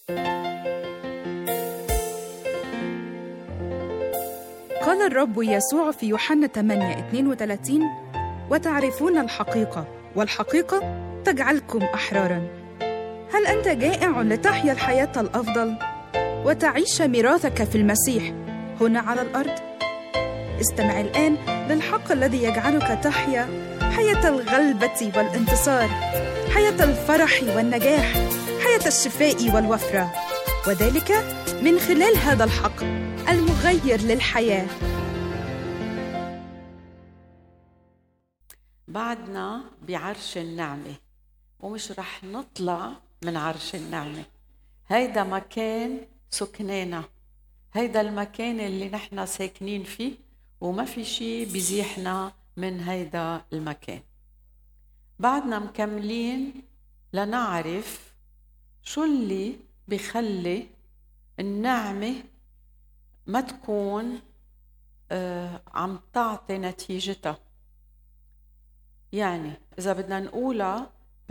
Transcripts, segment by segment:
قال الرب يسوع في يوحنا 8:32: وتعرفون الحقيقة، والحقيقة تجعلكم أحراراً. هل أنت جائع لتحيا الحياة الأفضل وتعيش ميراثك في المسيح هنا على الأرض؟ استمع الآن للحق الذي يجعلك تحيا حياة الغلبة والانتصار، حياة الفرح والنجاح، حياة الشفاء والوفرة، وذلك من خلال هذا الحق المغير للحياة. بعدنا بعرش النعمة، ومش رح نطلع من عرش النعمة. هيدا مكان سكنانا، هيدا المكان اللي نحن ساكنين فيه، وما في شي بيزيحنا من هيدا المكان. بعدنا مكملين لنعرف شو اللي بيخلي النعمة ما تكون عم تعطي نتيجتها. يعني إذا بدنا نقولها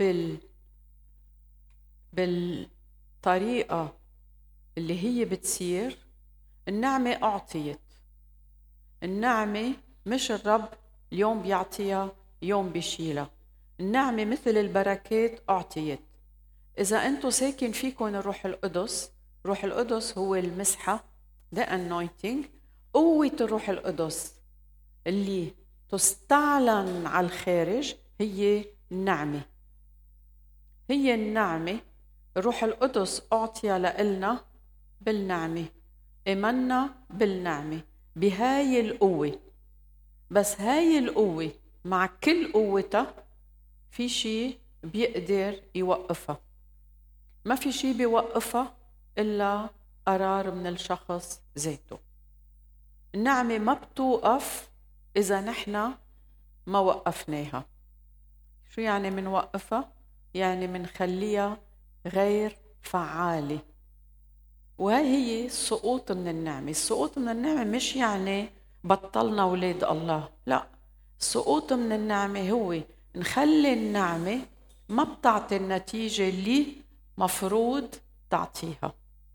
بالطريقة اللي هي بتصير، النعمة أعطيت. النعمة مش الرب اليوم بيعطيها يوم بيشيلها. النعمة مثل البركات أعطيت. إذا أنتوا ساكن فيكم الروح القدس، روح القدس هو المسحة، the anointing، قوة الروح القدس اللي تستعلن على الخارج هي النعمة. هي النعمة، الروح القدس أعطي لنا بالنعمة، إيماننا بالنعمة بهاي القوة. بس هاي القوة مع كل قوتها في شيء بيقدر يوقفها. ما في شيء بيوقفها إلا قرار من الشخص ذاته. النعمة ما بتوقف إذا نحن ما وقفناها. شو يعني منوقفها؟ يعني منخليها غير فعالة. وهي هي السقوط من النعمة. السقوط من النعمة مش يعني بطلنا ولاد الله، لا. السقوط من النعمة هو نخلي النعمة ما بتعطي النتيجة اللي مفروض تعطيها،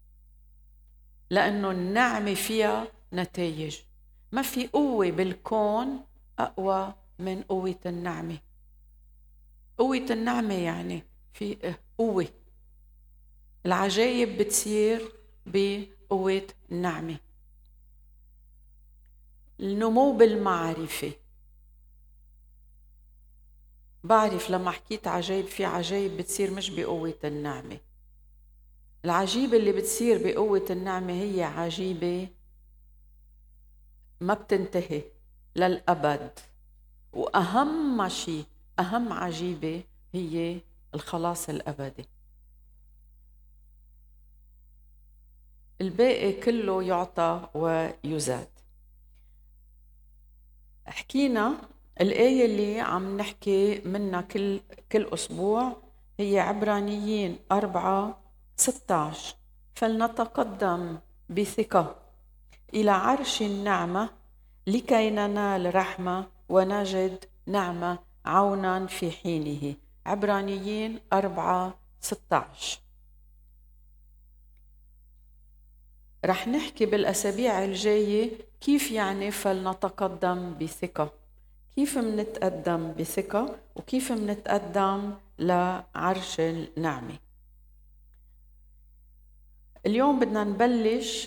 لأنه النعمة فيها نتائج. ما في قوة بالكون أقوى من قوة النعمة. قوة النعمة يعني في قوة. العجائب بتصير بقوة النعمة. النمو بالمعرفة، بعرف لما حكيت عجائب، في عجائب بتصير مش بقوة النعمة. العجيبة اللي بتصير بقوة النعمة هي عجيبة ما بتنتهي للأبد. وأهم شيء، أهم عجيبة هي الخلاص الأبدي. الباقي كله يعطى ويزاد. حكينا الآية اللي عم نحكي منها كل أسبوع هي عبرانيين 4:16: فلنتقدم بثقة إلى عرش النعمة لكي ننال رحمة ونجد نعمة عونا في حينه. عبرانيين 4:16. رح نحكي بالأسابيع الجاية كيف يعني فلنتقدم بثقة، كيف منتقدم بثقة وكيف منتقدم لعرش النعمة. اليوم بدنا نبلش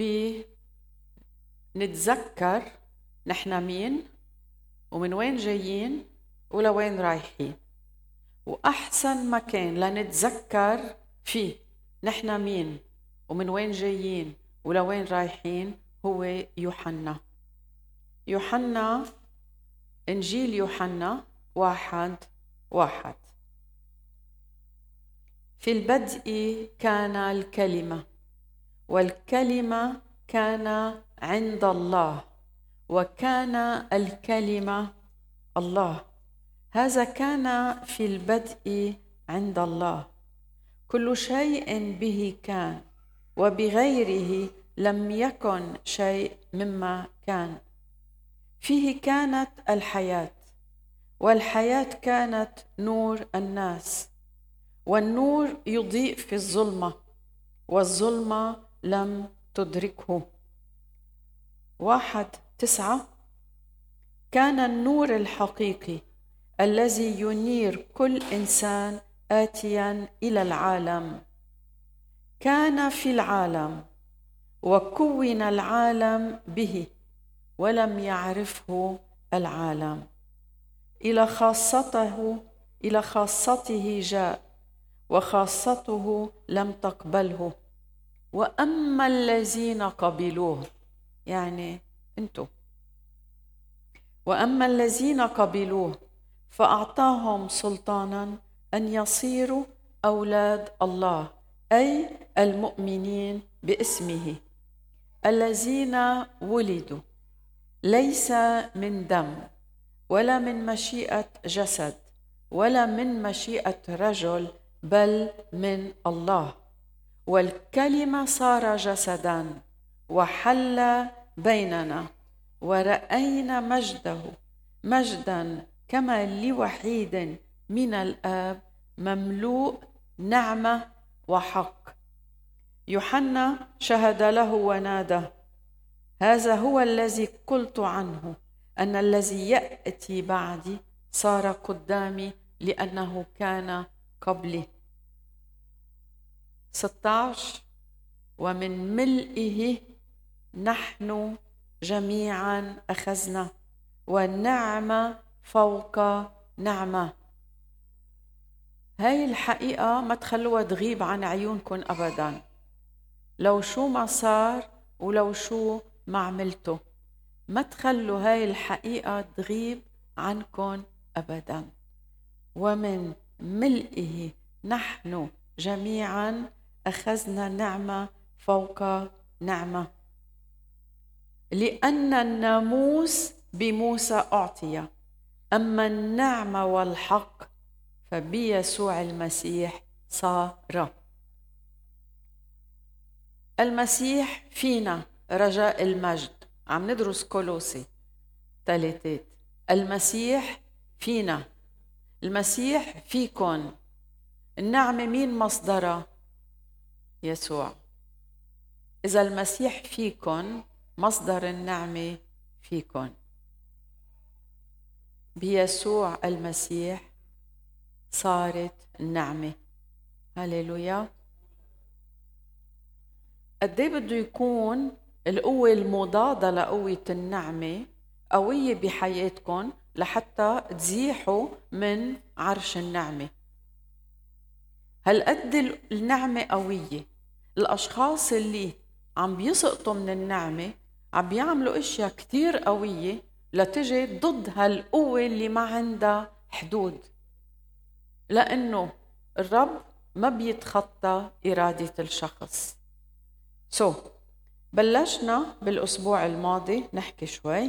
نتذكر نحن مين ومن وين جايين ولوين رايحين. وأحسن مكان لنتذكر فيه نحن مين ومن وين جايين ولوين رايحين هو يوحنا. إنجيل يوحنا 1:1: في البدء كان الكلمة، والكلمة كان عند الله، وكان الكلمة الله. هذا كان في البدء عند الله. كل شيء به كان، وبغيره لم يكن شيء مما كان. فيه كانت الحياة، والحياة كانت نور الناس، والنور يضيء في الظلمة، والظلمة لم تدركه. 1:9 كان النور الحقيقي الذي ينير كل إنسان آتيا إلى العالم، كان في العالم وكون العالم به ولم يعرفه العالم. إلى خاصته جاء وخاصته لم تقبله. وأما الذين قبلوه، يعني أنتم، وأما الذين قبلوه فأعطاهم سلطانا أن يصيروا أولاد الله، أي المؤمنين باسمه، الذين ولدوا ليس من دم ولا من مشيئة جسد ولا من مشيئة رجل، بل من الله. والكلمة صار جسدا وحل بيننا، ورأينا مجده، مجدا كما لوحيد من الآب، مملوء نعمة وحق. يوحنا شهد له ونادى: هذا هو الذي قلت عنه، أن الذي يأتي بعدي صار قدامي، لأنه كان قبلي. 16 ومن ملئه نحن جميعا أخذنا، والنعمة فوق نعمة. هاي الحقيقة ما تخلوها تغيب عن عيونكم أبدا، لو شو ما صار ولو شو ما عملتوا، ما تخلوا هاي الحقيقة تغيب عنكم أبدا. ومن ملئه نحن جميعا أخذنا نعمة فوق نعمة، لأن الناموس بموسى أعطي، أما النعمة والحق فبيسوع المسيح صار. المسيح فينا رجاء المجد. عم ندرس كولوسي 3. المسيح فينا، المسيح فيكن. النعمة مين مصدرها؟ يسوع. إذا المسيح فيكن، مصدر النعمة فيكن. بيسوع المسيح صارت النعمة. هاليلويا. قديه بده يكون القوة المضادة لقوة النعمة قوية بحياتكم لحتى تزيحوا من عرش النعمة. هالقد النعمة قوية، الأشخاص اللي عم بيسقطوا من النعمة عم بيعملوا أشياء كتير قوية لتجي ضد هالقوة اللي ما عندها حدود، لأنه الرب ما بيتخطى إرادة الشخص. بلشنا بالأسبوع الماضي نحكي شوي.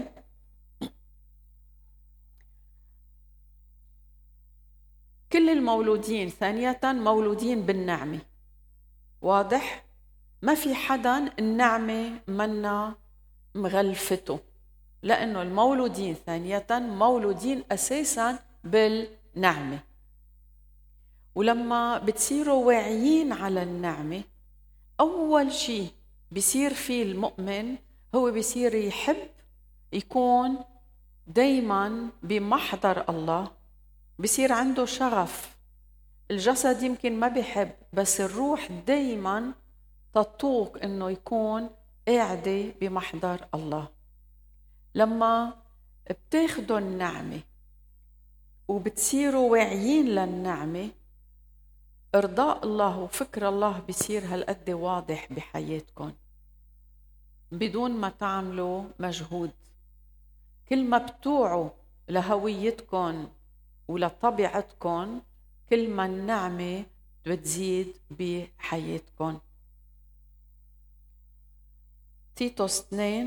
كل المولودين ثانية مولودين بالنعمة. واضح؟ ما في حدا النعمة منا مغلفته، لأنه المولودين ثانية مولودين أساساً بالنعمة. ولما بتصيروا واعيين على النعمة، أول شيء بيصير فيه المؤمن هو بيصير يحب يكون دايماً بمحضر الله، بيصير عنده شغف. الجسد يمكن ما بيحب، بس الروح دايماً تطوق إنه يكون قاعدة بمحضر الله. لما بتاخدوا النعمة وبتصيروا واعيين للنعمة، إرضاء الله وفكر الله بيصير هالقد واضح بحياتكم بدون ما تعملوا مجهود. كل ما بتوعوا لهويتكم ولطبيعتكم، كل ما النعمة بتزيد بحياتكم. تيتوس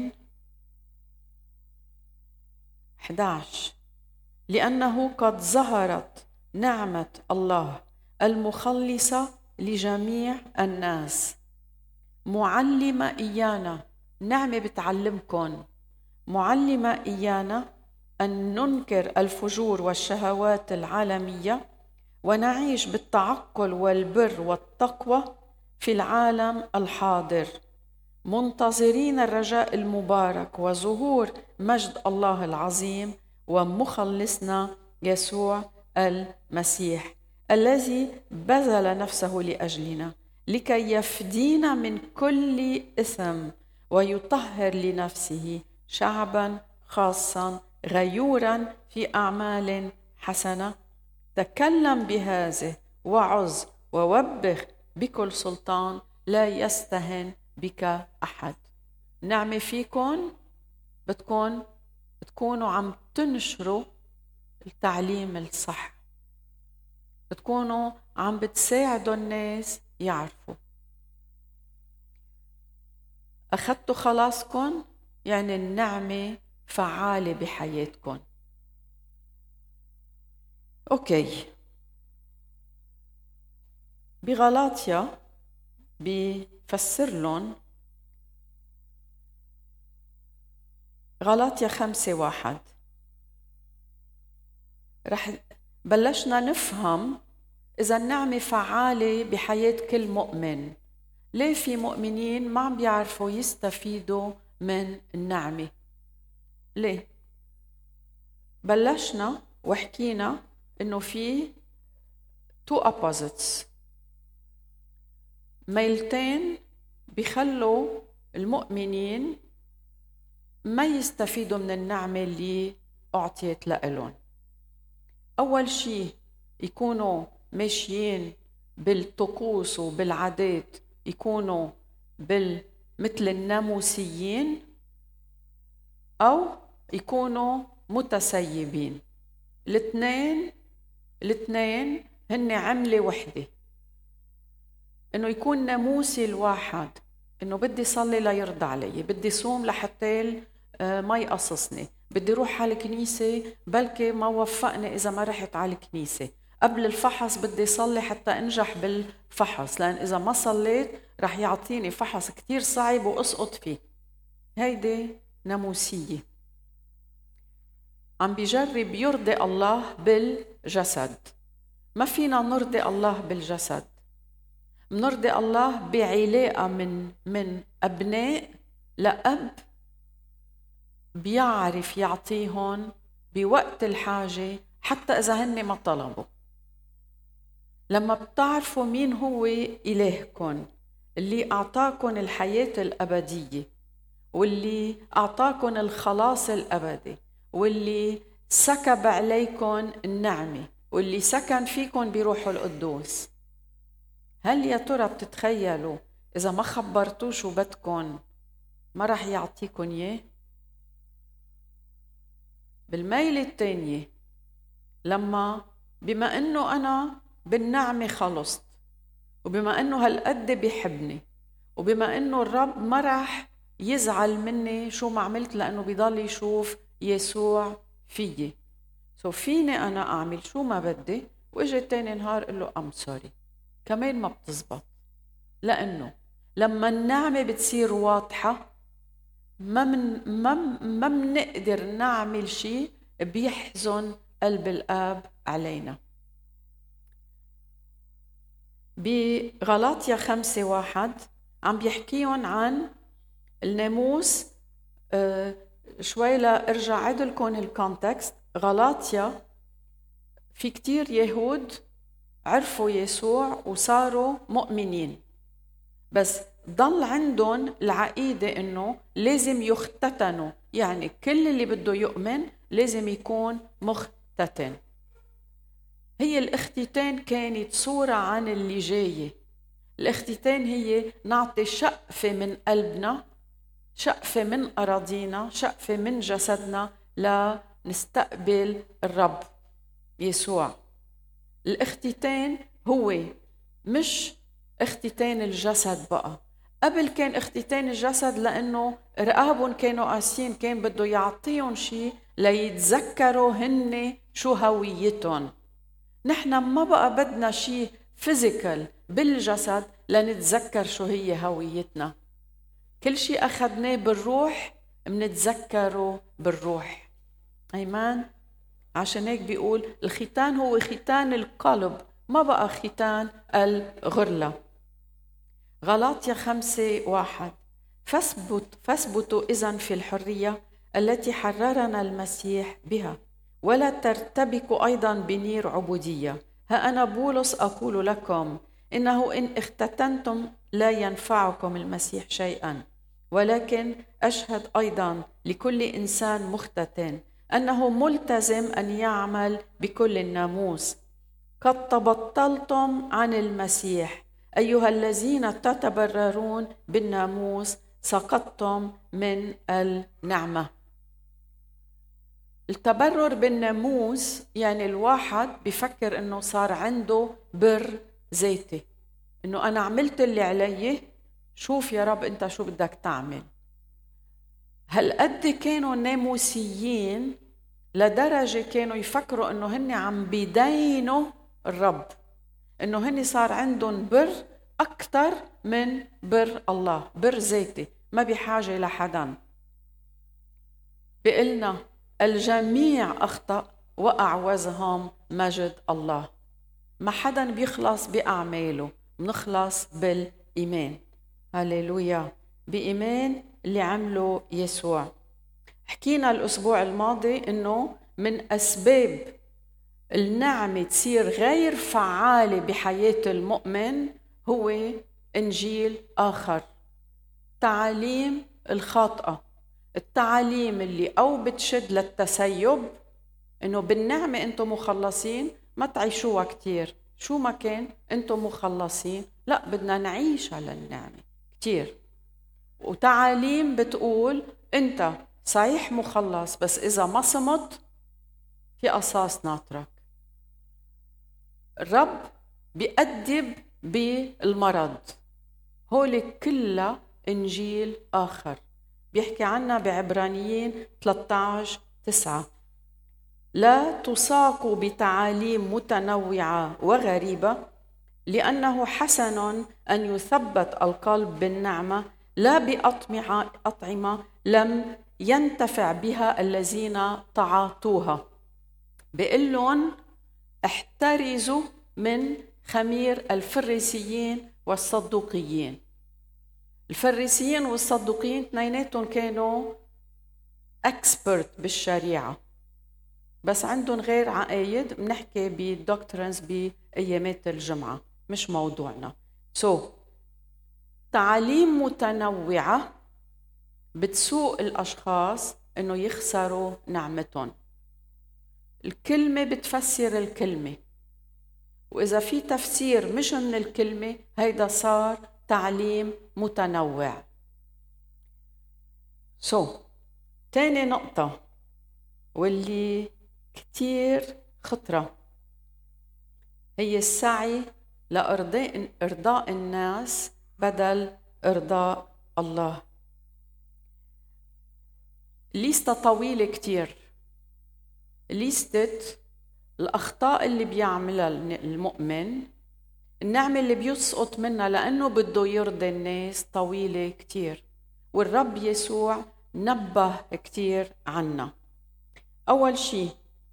2:11 لأنه قد ظهرت نعمة الله المخلصة لجميع الناس، معلمة إيانا، نعمة بتعلمكم، معلمة إيانا أن ننكر الفجور والشهوات العالمية ونعيش بالتعقل والبر والتقوى في العالم الحاضر، منتظرين الرجاء المبارك وظهور مجد الله العظيم ومخلصنا يسوع المسيح، الذي بذل نفسه لأجلنا لكي يفدينا من كل إثم ويطهر لنفسه شعبا خاصا غيورا في أعمال حسنة. تكلم بهذه وعظ ووبخ بكل سلطان، لا يستهن بك أحد. نعمة فيكم بتكونوا عم تنشروا التعليم الصح، بتكونوا عم بتساعدوا الناس يعرفوا. أخذتوا خلاصكم، يعني النعمة فعالة بحياتكم. أوكي، بغلاطيا بفسر لهم غلاطيا 5:1. رح بلشنا نفهم إذا النعمة فعالة بحياة كل مؤمن. ليه في مؤمنين ما عم بيعرفوا يستفيدوا من النعمة؟ ليه؟ بلشنا وحكينا إنه في two opposites، ميلتين بيخلوا المؤمنين ما يستفيدوا من النعمة اللي أعطيت لهم. أول شيء يكونوا ماشيين بالطقوس وبالعادات، يكونوا مثل الناموسيين، أو يكونوا متسيبين. الاثنين هن عملة وحدة. إنه يكون ناموسي الواحد إنه بدي صلي ليرضى علي، بدي صوم لحتى ما يقصصني، بدي روح على الكنيسة بلكي ما وفقني إذا ما رحت على الكنيسة، قبل الفحص بدي صلي حتى أنجح بالفحص، لأن إذا ما صليت رح يعطيني فحص كتير صعب وأسقط فيه. هيدي ناموسية، عم بيجرب يرضي الله بالجسد. ما فينا نرضي الله بالجسد، منرضي الله بعلاقة من أبناء لأب بيعرف يعطيهم بوقت الحاجة حتى إذا هن ما طلبوا. لما بتعرفوا مين هو إلهكم اللي أعطاكم الحياة الأبدية، واللي أعطاكم الخلاص الأبدي، واللي سكب عليكم النعمة، واللي سكن فيكم بروح القدوس، هل يا ترى بتتخيلوا إذا ما خبرتوه شو بدكم ما رح يعطيكم إياه؟ بالميلة التانية، لما بما أنه أنا بالنعمة خلصت، وبما أنه هالقد بيحبني، وبما أنه الرب ما رح يزعل مني شو ما عملت لأنه بيضل يشوف يسوع فيي، فيني أنا أعمل شو ما بدي، وإجي تاني نهار قل له I'm sorry، كمان ما بتزبط. لأنه لما النعمة بتصير واضحة ما منقدر نعمل شيء بيحزن قلب الآب علينا. بغلاطيا 5:1 عم بيحكيهم عن الناموس. شوي لأرجع عدلكم الكونتكست. غلاطيا في كتير يهود عرفوا يسوع وصاروا مؤمنين، بس ضل عندهم العقيدة إنه لازم يختتنوا، يعني كل اللي بده يؤمن لازم يكون مختتن. هي الاختتان كانت صورة عن اللي جاية. الاختتان هي نعطي شقفة من قلبنا، شقفة من أراضينا، شقفة من جسدنا لنستقبل الرب يسوع. الاختتان هو مش اختتان الجسد بقى. قبل كان اختتان الجسد لأنه رقابهم كانوا قاسيين، كان بده يعطيهم شيء ليتذكروا هن شو هويتهم. نحن ما بقى بدنا شيء فيزيكال بالجسد لنتذكر شو هي هويتنا. كل شيء أخذناه بالروح منتذكره بالروح. أيمان. عشان هيك بيقول الختان هو ختان القلب، ما بقى ختان الغرلة. غلاطيا 5:1 فاثبتوا إذن في الحرية التي حررنا المسيح بها، ولا ترتبكوا أيضا بنير عبودية. ها أنا بولس أقول لكم إنه إن اختتنتم لا ينفعكم المسيح شيئا، ولكن أشهد أيضا لكل إنسان مختتن أنه ملتزم أن يعمل بكل الناموس. قد تبطلتم عن المسيح أيها الذين تتبررون بالناموس، سقطتم من النعمة. التبرر بالناموس يعني الواحد بيفكر إنه صار عنده بر ذاتي، إنه أنا عملت اللي علي، شوف يا رب أنت شو بدك تعمل. هالقد كانوا ناموسيين لدرجة كانوا يفكروا إنه هن عم بيدينوا الرب، إنه هن صار عندهم بر أكتر من بر الله، بر ذاتي ما بحاجة لحدا. بقلنا الجميع أخطأ وأعوزهم مجد الله. ما حدا بيخلص بأعماله، بنخلص بالإيمان. هاليلويا، بإيمان اللي عمله يسوع. حكينا الأسبوع الماضي إنه من أسباب النعمة تصير غير فعالة بحياة المؤمن هو إنجيل آخر، تعاليم الخاطئة، التعاليم اللي أو بتشد للتسيب، إنه بالنعمة أنتم مخلصين، ما تعيشوها كتير، شو ما كان أنتم مخلصين، لا بدنا نعيش على النعمة كتير. وتعاليم بتقول أنت صحيح مخلص، بس إذا ما صمت في قصاص ناطرك. الرب بيأدب بالمرض. هول كلها إنجيل آخر بيحكي عنها بعبرانيين 13:9. لا تساقوا بتعاليم متنوعة وغريبة، لأنه حسن أن يثبت القلب بالنعمة لا بأطعمة لم ينتفع بها الذين تعاطوها. بيقول لهم احترزوا من خمير الفريسيين والصدوقيين. الفريسيين والصدوقيين اثنيناتهم كانوا اكسبرت بالشريعة، بس عندهم غير عقايد. بنحكي بالدوكترينز بأيامات الجمعة، مش موضوعنا. تعاليم متنوعة بتسوق الأشخاص إنه يخسروا نعمتهم. الكلمة بتفسر الكلمة، وإذا في تفسير مش من الكلمة هيدا صار تعليم متنوع. تاني نقطة واللي كتير خطرة هي السعي لإرضاء الناس بدل إرضاء الله. ليستة طويلة كتير، ليستة الأخطاء اللي بيعملها المؤمن، النعمة اللي بيسقط منها لأنه بده يرضي الناس، طويلة كتير، والرب يسوع نبه كتير عنا. أول شيء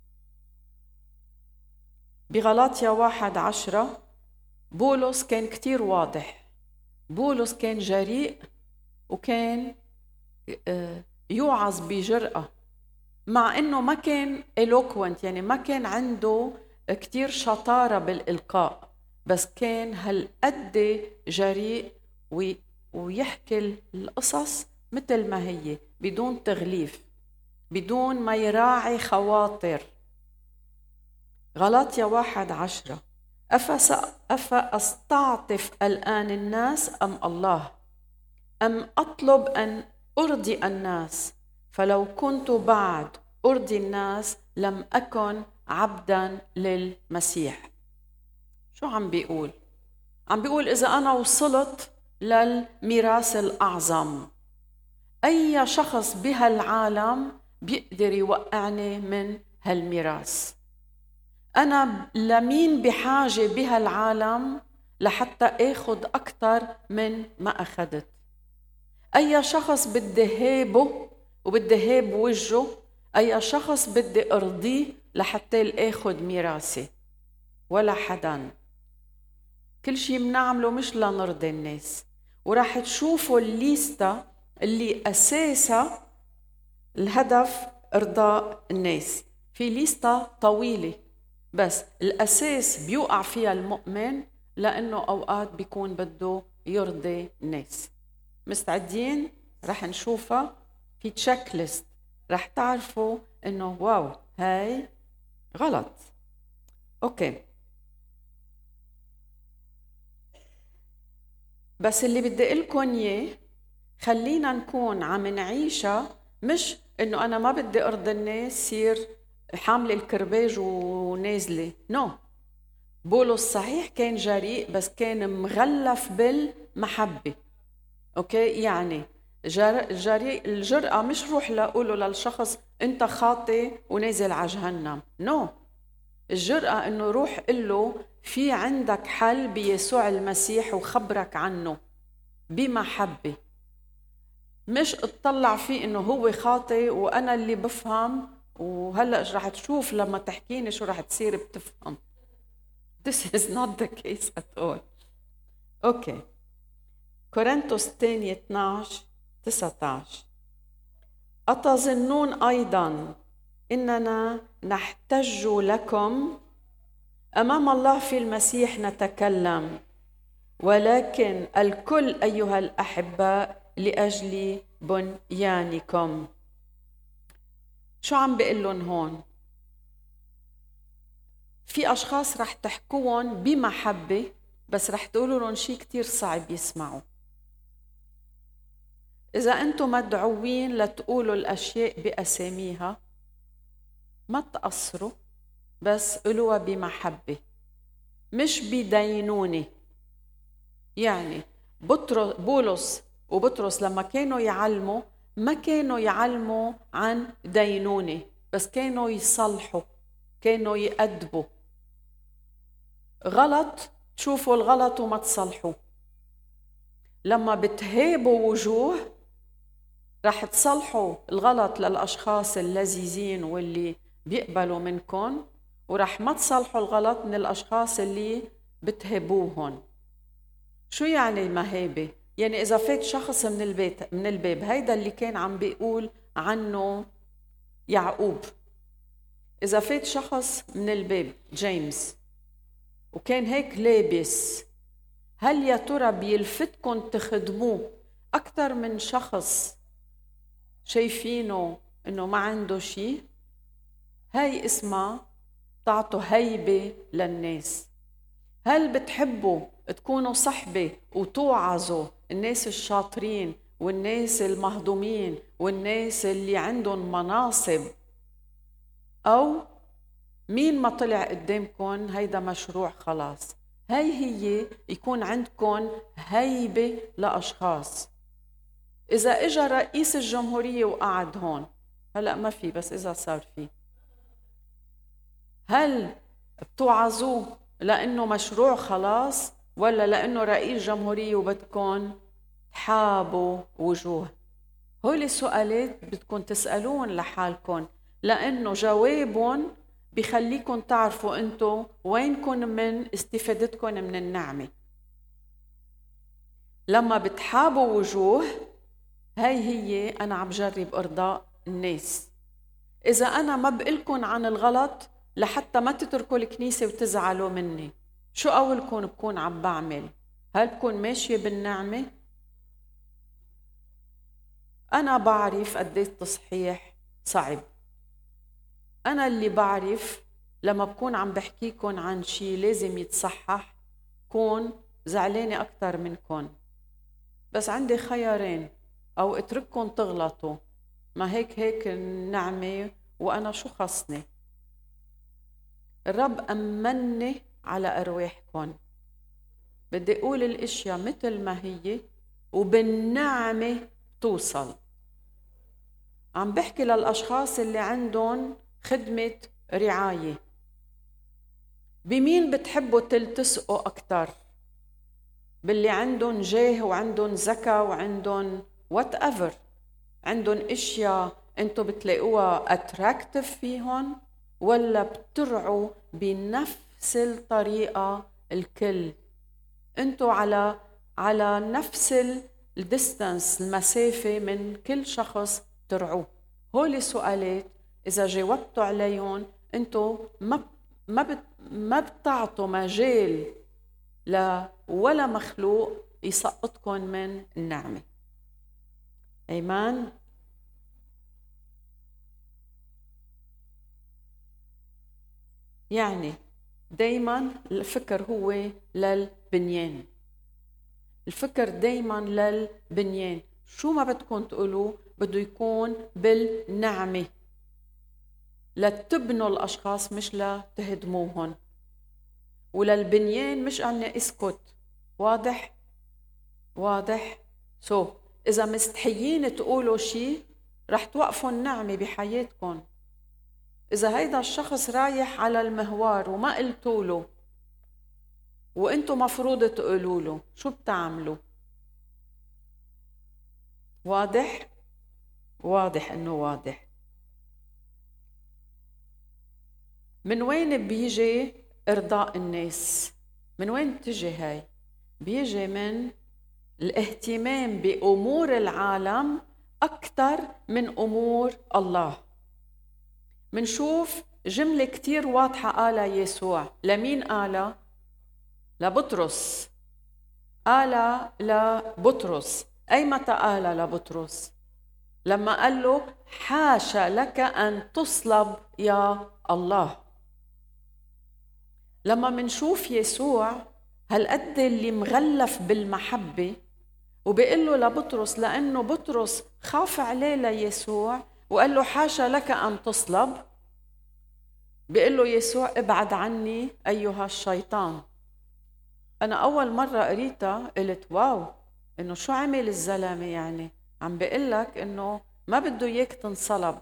بغلاطيا 1:10 بولس كان كتير واضح. بولس كان جريء وكان يوعظ بجرأة، مع انه ما كان eloquent، يعني ما كان عنده كتير شطارة بالإلقاء، بس كان هالقد جريء ويحكي القصص مثل ما هي بدون تغليف، بدون ما يراعي خواطر. غلاطيا 1:10 أفأستعطف الآن الناس أم الله، أم أطلب أن أرضي الناس؟ فلو كنت بعد أرضي الناس لم أكن عبدا للمسيح. شو عم بيقول؟ عم بيقول إذا أنا وصلت للميراث الأعظم، أي شخص بهالعالم بيقدر يوقعني من هالميراث؟ أنا لمين بحاجة بهالعالم لحتى أخذ أكتر من ما أخذت؟ أي شخص بدي هيبه وبدي هيب وجهه؟ أي شخص بدي أرضيه لحتى أخذ ميراثي؟ ولا حدا. كل شيء بنعمله مش لنرضي الناس، وراح تشوفوا الليستة اللي أساسها الهدف إرضاء الناس. في ليستة طويلة بس الأساس بيوقع فيها المؤمن، لأنه أوقات بيكون بده يرضي الناس. مستعدين؟ رح نشوفها في تشيك ليست، رح تعرفوا إنه واو هاي غلط. أوكي، بس اللي بدي أقولكم إياه، خلينا نكون عم نعيشها، مش إنه أنا ما بدي أرضي الناس سير حاملة الكرباج ونازلة. نو، بولس صحيح كان جريء بس كان مغلف بالمحبة. أوكي، يعني الجرأة مش روح لأقوله للشخص أنت خاطئ ونازل على جهنم. نو، الجرأة إنه روح قله في عندك حل بيسوع المسيح وخبرك عنه بمحبة، مش اطلع فيه إنه هو خاطئ وأنا اللي بفهم، وهلأ رح تشوف لما تحكيني شو رح تصير بتفهم. This is not the case at all. أوكي، كورنثوس الثانية 12-19. أتظنون أيضا إننا نحتج لكم أمام الله في المسيح نتكلم، ولكن الكل أيها الأحباء لأجل بنيانكم. شو عم بقول لهم هون؟ في أشخاص رح تحكوهم بمحبة بس رح تقولوا لهم شيء كتير صعب يسمعوا. إذا أنتم مدعوين لتقولوا الأشياء بأساميها ما تقصروا، بس قلوها بمحبة مش بدينونة. يعني بولس وبطرس لما كانوا يعلموا ما كانوا يعلموا عن دينونة، بس كانوا يصلحوا، كانوا يأدبوا. غلط تشوفوا الغلط وما تصلحوا. لما بتهيبوا وجوه رح تصلحوا الغلط للأشخاص اللذيذين واللي بيقبلوا منكم، ورح ما تصلحوا الغلط من الأشخاص اللي بتهبوهن. شو يعني المهابة؟ يعني إذا فات شخص من الباب، هيدا اللي كان عم بيقول عنه يعقوب. إذا فات شخص من الباب جيمس وكان هيك لابس، هل يا ترى بيلفتكم تخدموه أكتر من شخص شايفينه إنه ما عنده شيء؟ هاي اسمها تعطوا هيبة للناس. هل بتحبوا تكونوا صحبة وتوعظوا الناس الشاطرين والناس المهضومين والناس اللي عندهم مناصب؟ أو مين ما طلع قدامكم هيدا مشروع خلاص. هي يكون عندكم هيبة لأشخاص. إذا إجا رئيس الجمهورية وقعد هون، هلأ ما في، بس إذا صار فيه، هل بتوعظوه لأنه مشروع خلاص ولا لأنه رئيس جمهورية وبدكم تحابوا وجوه؟ هول السؤالات بدكم تسألون لحالكم، لأنه جوابهم بيخليكم تعرفوا أنتوا وينكم من استفادتكم من النعمة. لما بتحابوا وجوه، هي أنا عم جرب إرضاء الناس. إذا أنا ما بقلكن عن الغلط لحتى ما تتركوا الكنيسة وتزعلوا مني، شو أولكم بكون عم بعمل؟ هل بكون ماشية بالنعمة؟ أنا بعرف قديش التصحيح صعب. أنا اللي بعرف لما بكون عم بحكيكن عن شيء لازم يتصحح كون زعلانة أكتر منكن، بس عندي خيارين: أو اترككن تغلطوا، ما هيك النعمة وأنا شو خصني. الرب أمني على أرواحكن. بدي أقول الأشياء مثل ما هي وبالنعمة توصل. عم بحكي للأشخاص اللي عندهم خدمة رعاية. بمين بتحبوا تلتصقوا أكتر؟ باللي عندهم جاه وعندهم ذكاء وعندهم whatever، عندهم اشياء انتوا بتلاقوها attractive فيهم، ولا بترعوا بنفس الطريقة الكل؟ انتوا على على نفس الديستانس، المسافة من كل شخص ترعوه. هولي سؤالات إذا جاوبتوا عليهم أنتوا ما بتعطوا مجال ولا مخلوق يسقطكم من النعمة. أيمان. يعني دايما الفكر هو للبنيان، الفكر دايما للبنيان. شو ما بدكم تقولوا بده يكون بالنعمة، لتبنوا الأشخاص مش لتهدموهم، وللبنيان مش أني اسكت. واضح. إذا مستحيين تقولوا شيء رح توقفوا النعمة بحياتكم. إذا هيدا الشخص رايح على المهوار وما قلتوا له وإنتوا مفروض تقولوا له، شو بتعملوا؟ واضح إنه واضح. من وين بيجي إرضاء الناس؟ من وين تجي هاي؟ بيجي من الاهتمام بأمور العالم أكثر من أمور الله. منشوف جملة كتير واضحة قالها يسوع. لمين قالها؟ لبطرس. قالها لبطرس. أي متى قالها لبطرس؟ لما قال له حاشا لك أن تصلب يا الله. لما منشوف يسوع هالقد اللي مغلف بالمحبة وبيقول له لبطرس، لأنه بطرس خاف عليه ليسوع وقال له حاشا لك أن تصلب، بيقول له يسوع ابعد عني أيها الشيطان. أنا أول مرة قريتها قلت واو، إنه شو عمل الزلمة؟ يعني عم بيقلك إنه ما بده إياك تنصلب.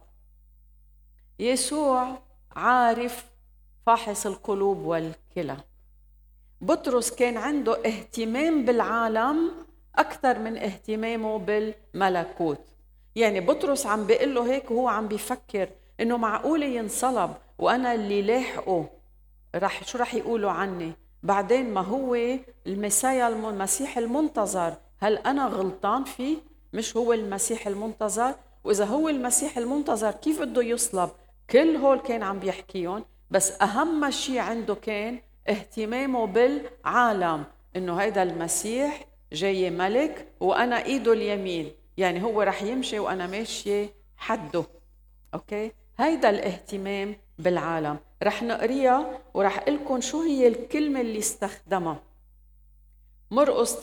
يسوع عارف فاحص القلوب والكلى. بطرس كان عنده اهتمام بالعالم أكثر من اهتمامه بالملكوت. يعني بطرس عم بيقول له هيك وهو عم بيفكر إنه معقولة ينصلب وأنا اللي لاحقه شو رح يقولوا عني بعدين؟ ما هو المسيح المنتظر. هل أنا غلطان فيه؟ مش هو المسيح المنتظر؟ وإذا هو المسيح المنتظر كيف بده يصلب؟ كل هول كان عم بيحكيهم، بس أهم شيء عنده كان اهتمامه بالعالم، إنه هيدا المسيح جاي ملك وأنا إيده اليمين، يعني هو رح يمشي وأنا ماشية حده. أوكي، هيدا الاهتمام بالعالم. رح نقريها ورح قلكن شو هي الكلمة اللي استخدمها. مرقس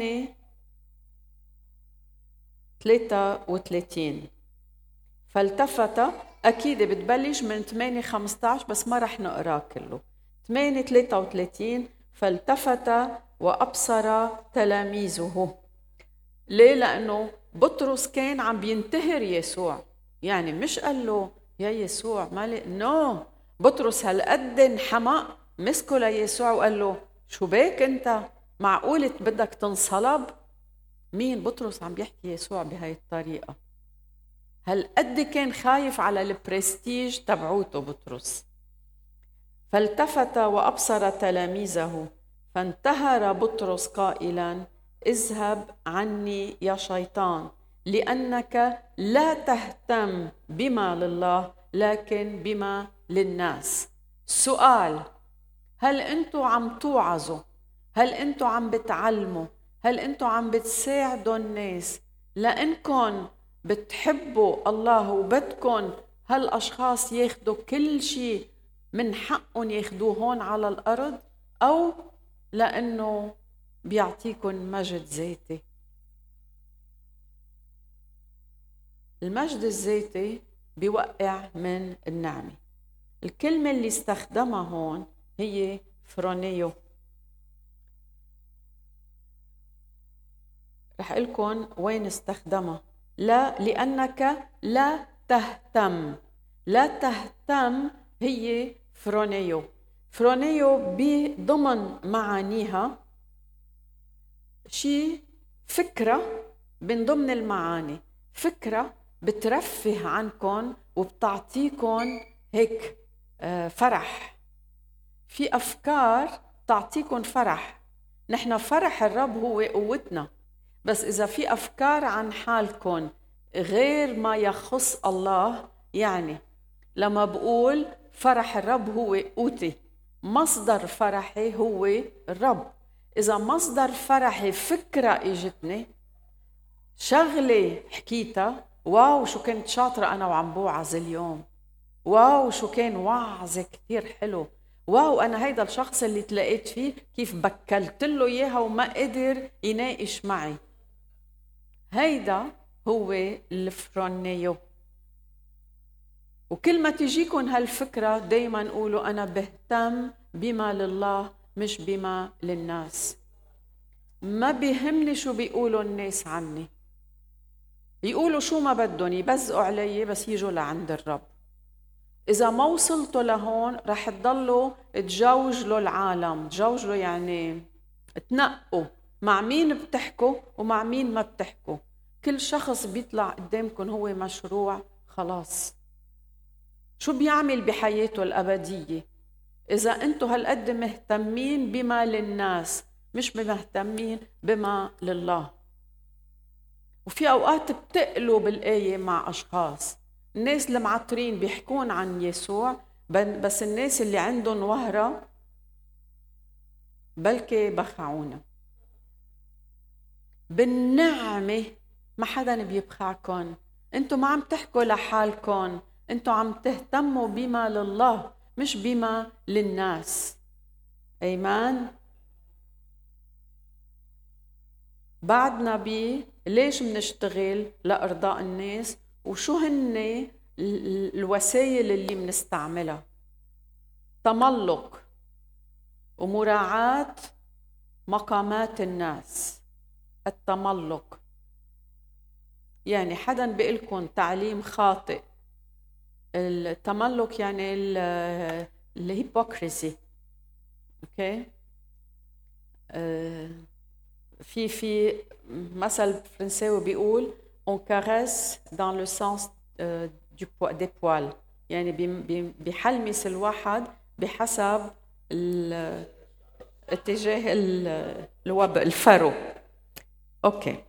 8:33. فالتفت، أكيد بتبلش من 8:15 بس ما رح نقراه كله. 8:33. فالتفت وأبصر تلاميذه. ليه؟ لأنه بطرس كان عم بينتهر يسوع، يعني مش قال له يا يسوع مالي، نو، بطرس هالقد انحمق مسكه ليسوع وقال له شو بيك انت؟ معقولة بدك تنصلب؟ مين بطرس عم بيحكي يسوع بهاي الطريقة؟ هالقد كان خايف على البرستيج تبعوته بطرس. فالتفت وأبصر تلاميذه فانتهر بطرس قائلا اذهب عني يا شيطان، لأنك لا تهتم بما لله لكن بما للناس. سؤال: هل أنتوا عم توعظوا؟ هل أنتوا عم بتعلموا؟ هل أنتوا عم بتساعدوا الناس لأنكم بتحبوا الله وبدكن هالأشخاص ياخدوا كل شيء من حقهم ياخدوه هون على الأرض، أو لأنه بيعطيكن مجد ذاتي؟ المجد الذاتي بيوقع من النعمة. الكلمة اللي استخدمها هون هي فرونيو. رح أقولكن وين استخدمها. لا، لأنك لا تهتم. لا تهتم هي فرونيو. فرونيو بضمن معانيها شيء فكرة من ضمن المعاني، فكرة بترفه عنكم وبتعطيكم هيك فرح. في أفكار تعطيكم فرح، نحن فرح الرب هو قوتنا. بس إذا في أفكار عن حالكم غير ما يخص الله، يعني لما بقول فرح الرب هو قوتي، مصدر فرحي هو الرب. إذا مصدر فرحي فكرة إجتني، شغلة حكيتها، واو شو كنت شاطرة أنا وعم بوعظ اليوم، واو شو كان وعظ كتير حلو، واو أنا هيدا الشخص اللي تلاقيت فيه كيف بكلت له إياها وما قدر يناقش معي. هيدا هو الفرونيو. وكل ما تجيكن هالفكرة دايما قولوا أنا بهتم بما لله مش بما للناس. ما بيهمني شو بيقولوا الناس عني، يقولوا شو ما بدهم، يبزقوا علي، بس يجوا لعند الرب. إذا ما وصلتوا لهون رح تضلوا تجوجلوا العالم. تجوجلوا يعني تنقوا مع مين بتحكوا ومع مين ما بتحكوا. كل شخص بيطلع قدامكم هو مشروع خلاص. شو بيعمل بحياته الأبدية؟ إذا أنتوا هالقد مهتمين بما للناس مش مهتمين بما لله. وفي أوقات بتقلوا بالآية مع أشخاص، الناس المعطرين بيحكون عن يسوع، بس الناس اللي عندهم وهرة بلكي بخعونا. بالنعمة ما حدا بيبخعكن، انتوا ما عم تحكوا لحالكن، انتوا عم تهتموا بما لله مش بما للناس. ايمان. بعدنا ليش منشتغل لأرضاء الناس، وشو هن الوسائل اللي منستعملها؟ تملق ومراعاة مقامات الناس. التملق يعني حدا بيقلكن تعليم خاطئ. التملق يعني الهيبوكريسي. اوكي. في مثل فرنساوي بيقول on caresse dans le sens des poils، يعني بيحلمس الواحد بحسب اتجاه الوبء الفرو. اوكي.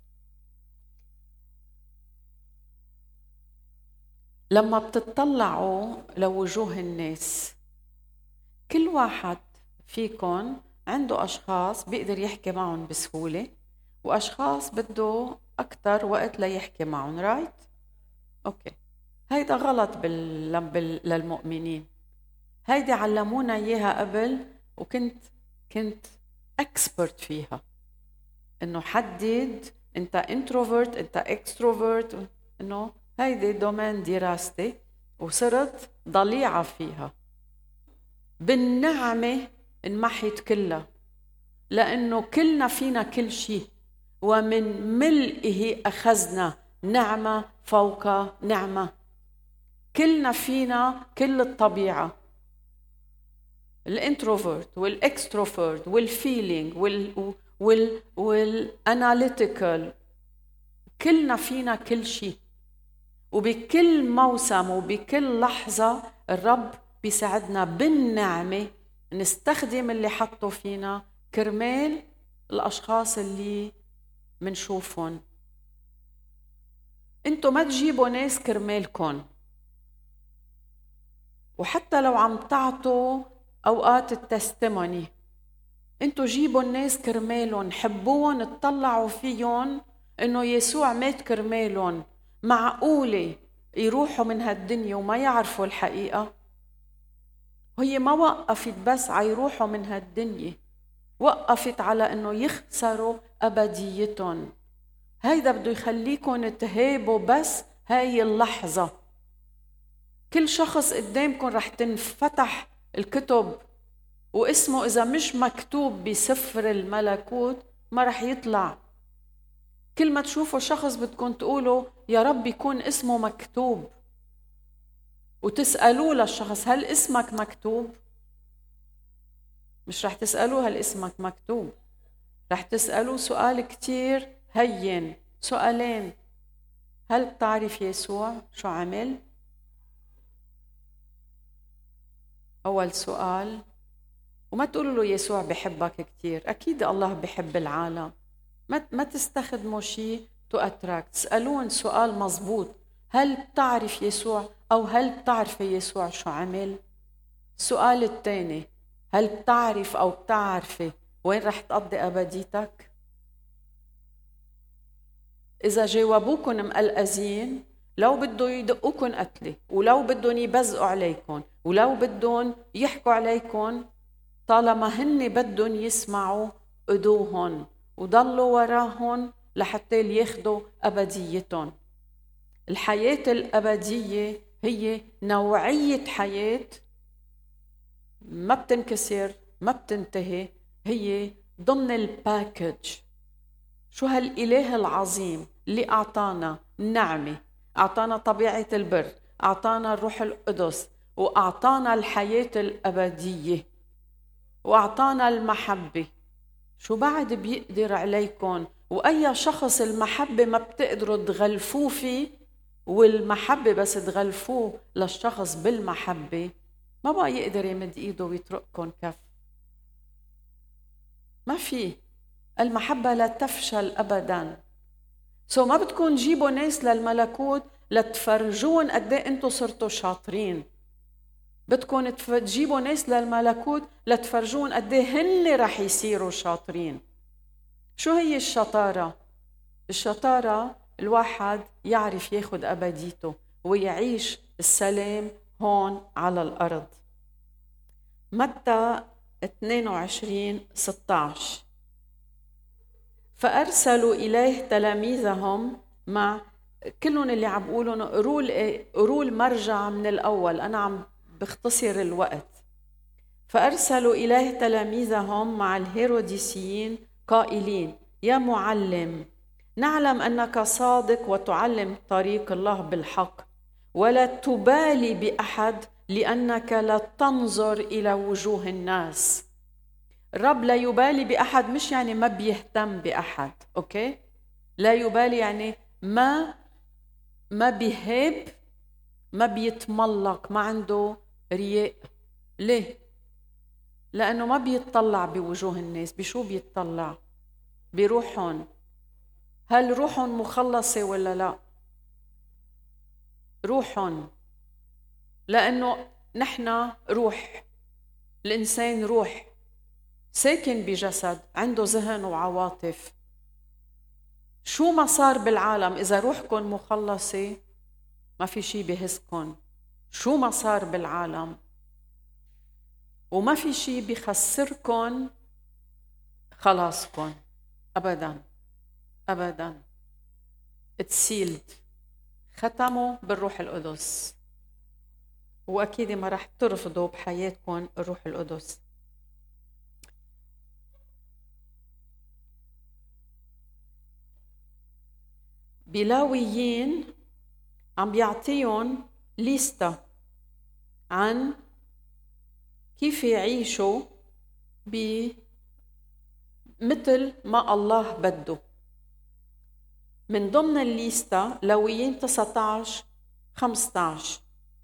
لما بتطلعوا لوجوه الناس، كل واحد فيكم عنده أشخاص بيقدر يحكي معهم بسهولة، وأشخاص بده أكتر وقت ليحكي معهم. رايت؟ أوكي. هيدا غلط للمؤمنين. هيدي علمونا إياها قبل، وكنت اكسبرت فيها، إنه حدد أنت انتروفيرت أنت اكستروفيرت، إنه هيدي دومين دراستي، وصرت ضليعة فيها. بالنعمة انمحت كلها، لأنه كلنا فينا كل شيء، ومن ملئه أخذنا نعمة فوق نعمة. كلنا فينا كل الطبيعة، الانتروفيرت والاكستروفيرت والفيلينج والاناليتيكال. كلنا فينا كل شيء، وبكل موسم وبكل لحظة الرب بيساعدنا بالنعمة نستخدم اللي حطوا فينا كرمال الأشخاص اللي منشوفهم. انتوا ما تجيبوا ناس كرمالكم، وحتى لو عم تعطوا أوقات التستموني، انتوا جيبوا الناس كرمالهم، حبوهم، اطلعوا فيهم انه يسوع مات كرمالهم. معقولة يروحوا من هالدنيا وما يعرفوا الحقيقة؟ وهي ما وقفت بس على يروحوا من هالدنيا، وقفت على انه يخسروا أبديتهم. هيدا بده يخليكم تهابوا بس هاي اللحظة. كل شخص قدامكم رح تنفتح الكتب، واسمه إذا مش مكتوب بسفر الملكوت ما رح يطلع. كل ما تشوفوا شخص بدكم تقولوا يا رب يكون اسمه مكتوب، وتسألوه للشخص هل اسمك مكتوب؟ مش رح تسألوه هل اسمك مكتوب، رح تسألوه سؤال كتير هين، سؤالين. هل بتعرف يسوع شو عمل؟ أول سؤال، وما تقولوا له يسوع بحبك كتير. أكيد الله بحب العالم. ما تستخدموا شيء تو أتراكت. اسألون سؤال مزبوط: هل بتعرف يسوع؟ أو هل بتعرف يسوع شو عمل؟ السؤال الثاني: هل بتعرف أو بتعرفي وين رح تقضي أبديتك؟ إذا جاوبوكن مقلقزين، لو بدهم يدقوكن قتلة، ولو بدهم يبزقوا عليكن، ولو بدهم يحكوا عليكن، طالما هن بدهم يسمعوا أدوهن وضلوا وراهن لحتى ياخدوا أبديتهم. الحياة الأبدية هي نوعية حياة ما بتنكسر، ما بتنتهي، هي ضمن الباكج. شو هالإله العظيم اللي أعطانا النعمة، أعطانا طبيعة البر، أعطانا الروح القدس، وأعطانا الحياة الأبدية، وأعطانا المحبة. شو بعد بيقدر عليكم؟ وأي شخص المحبة ما بتقدروا تغلفوه فيه، والمحبة بس تغلفوه للشخص بالمحبة، ما بقى يقدر يمد إيده ويترككم كف. ما في. المحبة لا تفشل أبداً. ما بدكم جيبوا ناس للملكوت لتفرجون قد ايه انتوا صرتوا شاطرين. بدكم تجيبوا ناس للملكوت لتفرجون قد ايه هن رح يصيروا شاطرين. شو هي الشطارة؟ الشطارة الواحد يعرف ياخد أبديته ويعيش السلام هون على الأرض. متى 22:16: فأرسلوا إليه تلاميذهم مع كلهم اللي عم بقولون قروا المرجع من الأول، أنا عم بختصر الوقت. فأرسلوا إليه تلاميذهم مع الهيروديسيين قائلين: يا معلم، نعلم أنك صادق وتعلم طريق الله بالحق، ولا تبالي بأحد، لأنك لا تنظر إلى وجوه الناس. الرب لا يبالي بأحد مش يعني ما بيهتم بأحد، أوكي؟ لا يبالي يعني ما بيهاب، ما بيتملق، ما عنده رياء. ليه؟ لأنه ما بيتطلع بوجوه الناس. بشو بيتطلع؟ بروحهم. هل روحهم مخلصة ولا لا؟ روحهم. لأنه نحن روح، الإنسان روح ساكن بجسد، عنده ذهن وعواطف. شو ما صار بالعالم إذا روحكم مخلصة ما في شي بيهزكن. شو ما صار بالعالم، وما في شي بيخسركن خلاصكن أبداً أبداً. اتسيلد، ختموا بالروح القدس، وأكيد ما رح ترفضوا بحياتكم الروح القدس. بلاويين عم بيعطيهم ليستا عن كيف يعيشوا مثل ما الله بده. من ضمن الليستا لاويين 19:15: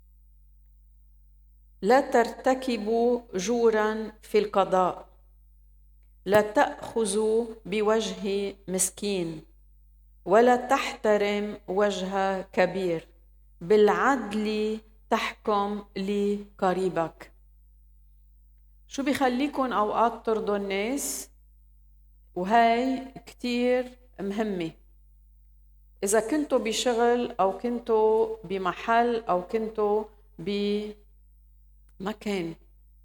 لا ترتكبوا جورا في القضاء، لا تأخذوا بوجه مسكين، ولا تحترم وجه كبير، بالعدل تحكم لقريبك. شو بيخليكن أوقات ترضوا الناس؟ وهي كتير مهمة. إذا كنتوا بشغل أو كنتوا بمحل أو كنتوا بمكان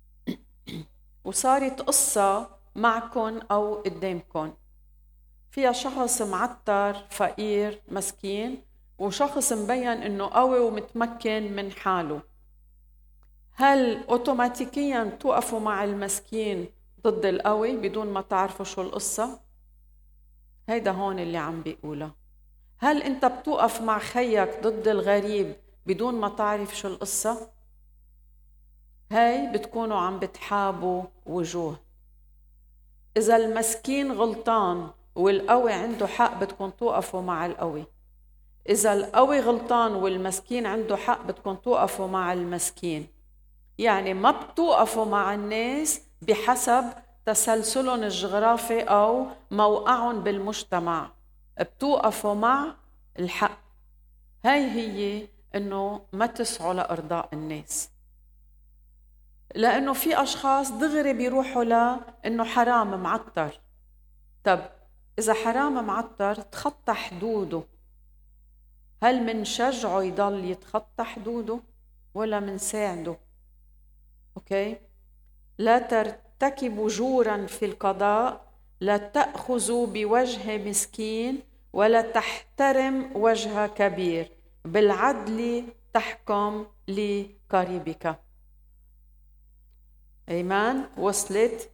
وصارت قصة معكن أو قدامكن، فيها شخص معتر فقير مسكين وشخص مبين إنه قوي ومتمكن من حاله، هل أوتوماتيكيا توقفوا مع المسكين ضد القوي بدون ما تعرفوا شو القصة؟ هيدا هون اللي عم بيقوله. هل أنت بتوقف مع خيك ضد الغريب بدون ما تعرف شو القصة؟ هاي بتكونوا عم بتحابوا وجوه. إذا المسكين غلطان والقوي عنده حق بدكم توقفوا مع القوي. إذا القوي غلطان والمسكين عنده حق بدكم توقفوا مع المسكين. يعني ما بتوقفوا مع الناس بحسب تسلسلهم الجغرافي أو موقعهم بالمجتمع، بتوقفوا مع الحق. هي إنه ما تسعوا لإرضاء الناس، لأنه في أشخاص دغري بيروحوا لأنه حرام معطر. طب إذا حرام معطر تخطى حدوده، هل منشجعه يضل يتخطى حدوده ولا منساعده؟ أوكي، لا ترتكبوا جورا في القضاء، لا تأخذوا بوجه مسكين، ولا تحترم وجه كبير، بالعدل تحكم لقريبك. إيمان؟ وصلت؟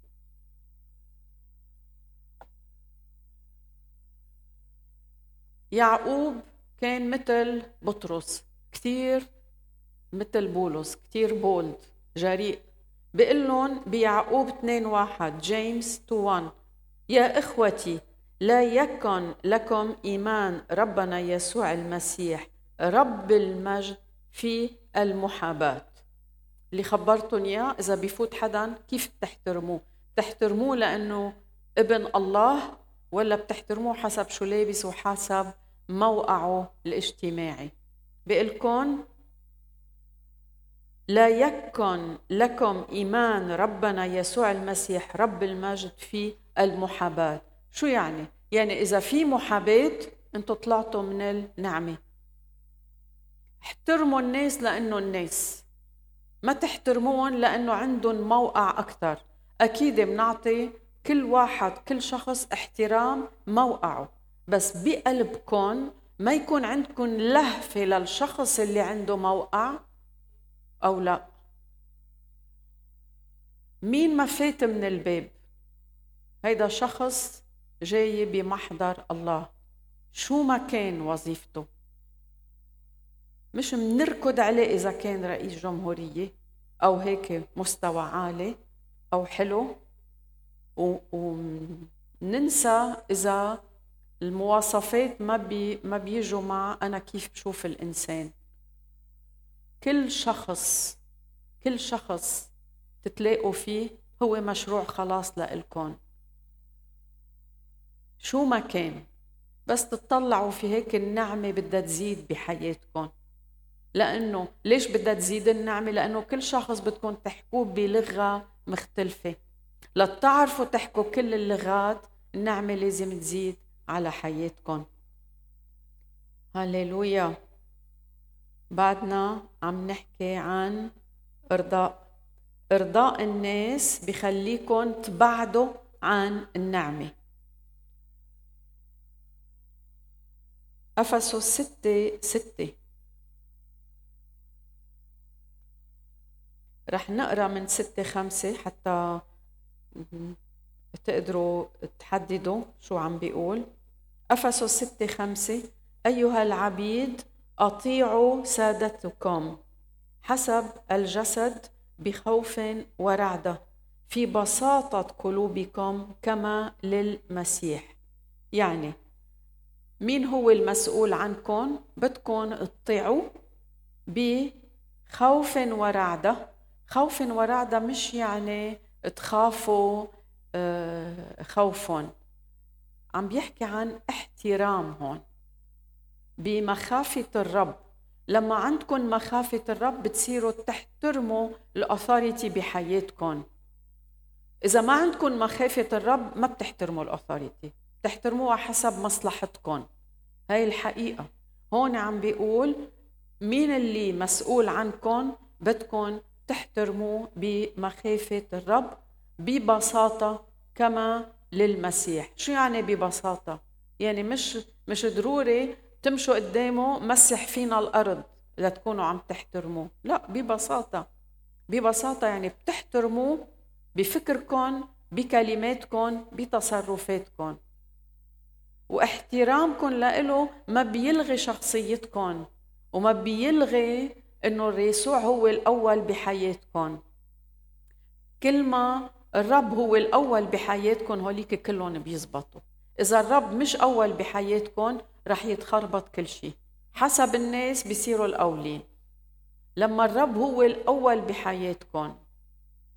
يعقوب كان مثل بطرس، كتير مثل بولس، كتير بولد، جريء. بيقول لهم بيعقوب 2:1 جيمس 2:1 يا إخوتي لا يكن لكم إيمان ربنا يسوع المسيح رب المجد في المحاباة. اللي خبرتن إياه، إذا بيفوت حدا كيف بتحترموه؟ بتحترموه لأنه ابن الله، ولا بتحترموه حسب شو لابس وحسب موقعه الاجتماعي؟ بيقولكن لا يكن لكم إيمان ربنا يسوع المسيح رب المجد في المحاباة. شو يعني؟ يعني إذا في محاباة أنتوا طلعتوا من النعمة. احترموا الناس لأنه الناس، ما تحترمون لأنه عندهم موقع أكتر. أكيد منعطي كل واحد كل شخص احترام موقعه، بس بقلبكم ما يكون عندكم لهفة للشخص اللي عنده موقع أو لا. مين ما فات من الباب هيدا شخص جاي بمحضر الله، شو ما كان وظيفته. مش منركض عليه إذا كان رئيس جمهورية أو هيك مستوى عالي أو حلو، وننسى إذا المواصفات ما بيجوا مع أنا كيف بشوف الإنسان. كل شخص تتلاقوا فيه هو مشروع خلاص لإلكن، شو ما كان. بس تطلعوا في هيك النعمة بدها تزيد بحياتكم. لأنه ليش بدها تزيد النعمة؟ لأنه كل شخص بدكم تحكوه بلغة مختلفة. لتعرفوا تحكوا كل اللغات، النعمة لازم تزيد على حياتكم. هاليلويا. بعدنا عم نحكي عن إرضاء الناس بخليكم تبعدوا عن النعمة. أفسس 6:6 رح نقرأ من 6:5 حتى تقدروا تحددوا شو عم بيقول. أفسس 6:5 أيها العبيد أطيعوا سادتكم حسب الجسد بخوف ورعدة في بساطة قلوبكم كما للمسيح. يعني مين هو المسؤول عنكم؟ بدكم تطيعوا بخوف ورعدة. خوف ورعدة مش يعني تخافوا خوفا، عم بيحكي عن احترام هون بمخافة الرب. لما عندكم مخافة الرب بتصيروا تحترموا الأثوريتي بحياتكم. إذا ما عندكم مخافة الرب ما بتحترموا الأثوريتي، بتحترموها حسب مصلحتكم. هاي الحقيقة. هون عم بيقول مين اللي مسؤول عنكم؟ بدكم تحترموا بمخافة الرب ببساطة كما للمسيح. شو يعني ببساطة؟ يعني مش ضروري تمشوا قدامه مسح فينا الأرض لتكونوا عم تحترموه، لا، ببساطة يعني بتحترموه بفكركم، بكلماتكم، بتصرفاتكم. واحترامكم له ما بيلغي شخصيتكم وما بيلغي انه يسوع هو الاول بحياتكم. كل ما الرب هو الاول بحياتكم هوليك كلهم بيزبطوا. اذا الرب مش اول بحياتكم رح يتخربط كل شيء. حسب الناس بيصيروا الاولين. لما الرب هو الاول بحياتكم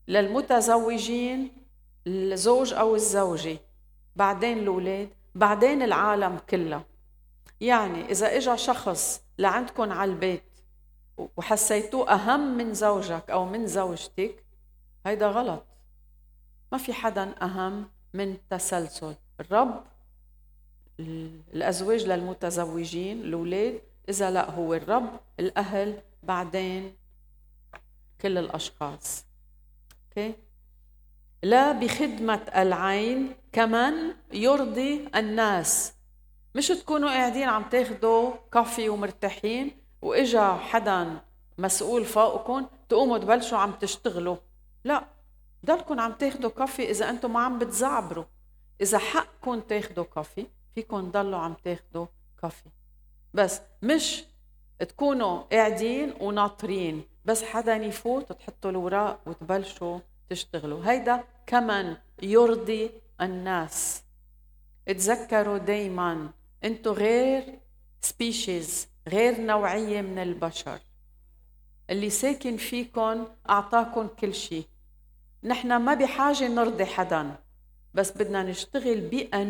للمتزوجين، الزوج أو الزوجة، بعدين الأولاد، بعدين العالم كله. يعني إذا إجا شخص لعندكم على البيت وحسيتوه أهم من زوجك أو من زوجتك، هيدا غلط. ما في حدا أهم من تسلسل الرب، الأزواج للمتزوجين، الأولاد إذا لا هو الرب، الأهل، بعدين كل الأشخاص. أوكي؟ لا بخدمة العين كمان يرضي الناس. مش تكونوا قاعدين عم تاخدوا كافي ومرتاحين وإجا حدا مسؤول فوقكم تقوموا تبلشوا عم تشتغلوا. لا، ضلكم عم تاخدوا كافي إذا أنتم ما عم بتزعبروا. إذا حقكم تاخدوا كافي فيكم ضلوا عم تاخدوا كافي، بس مش تكونوا قاعدين وناطرين بس حدا يفوت وتحطوا الوراق وتبلشوا تشتغلوا. هيدا كمان يرضي الناس. اتذكروا دايما انتو غير سبيشيز، غير نوعية من البشر. اللي ساكن فيكن أعطاكن كل شيء. نحن ما بحاجة نرضي حدا، بس بدنا نشتغل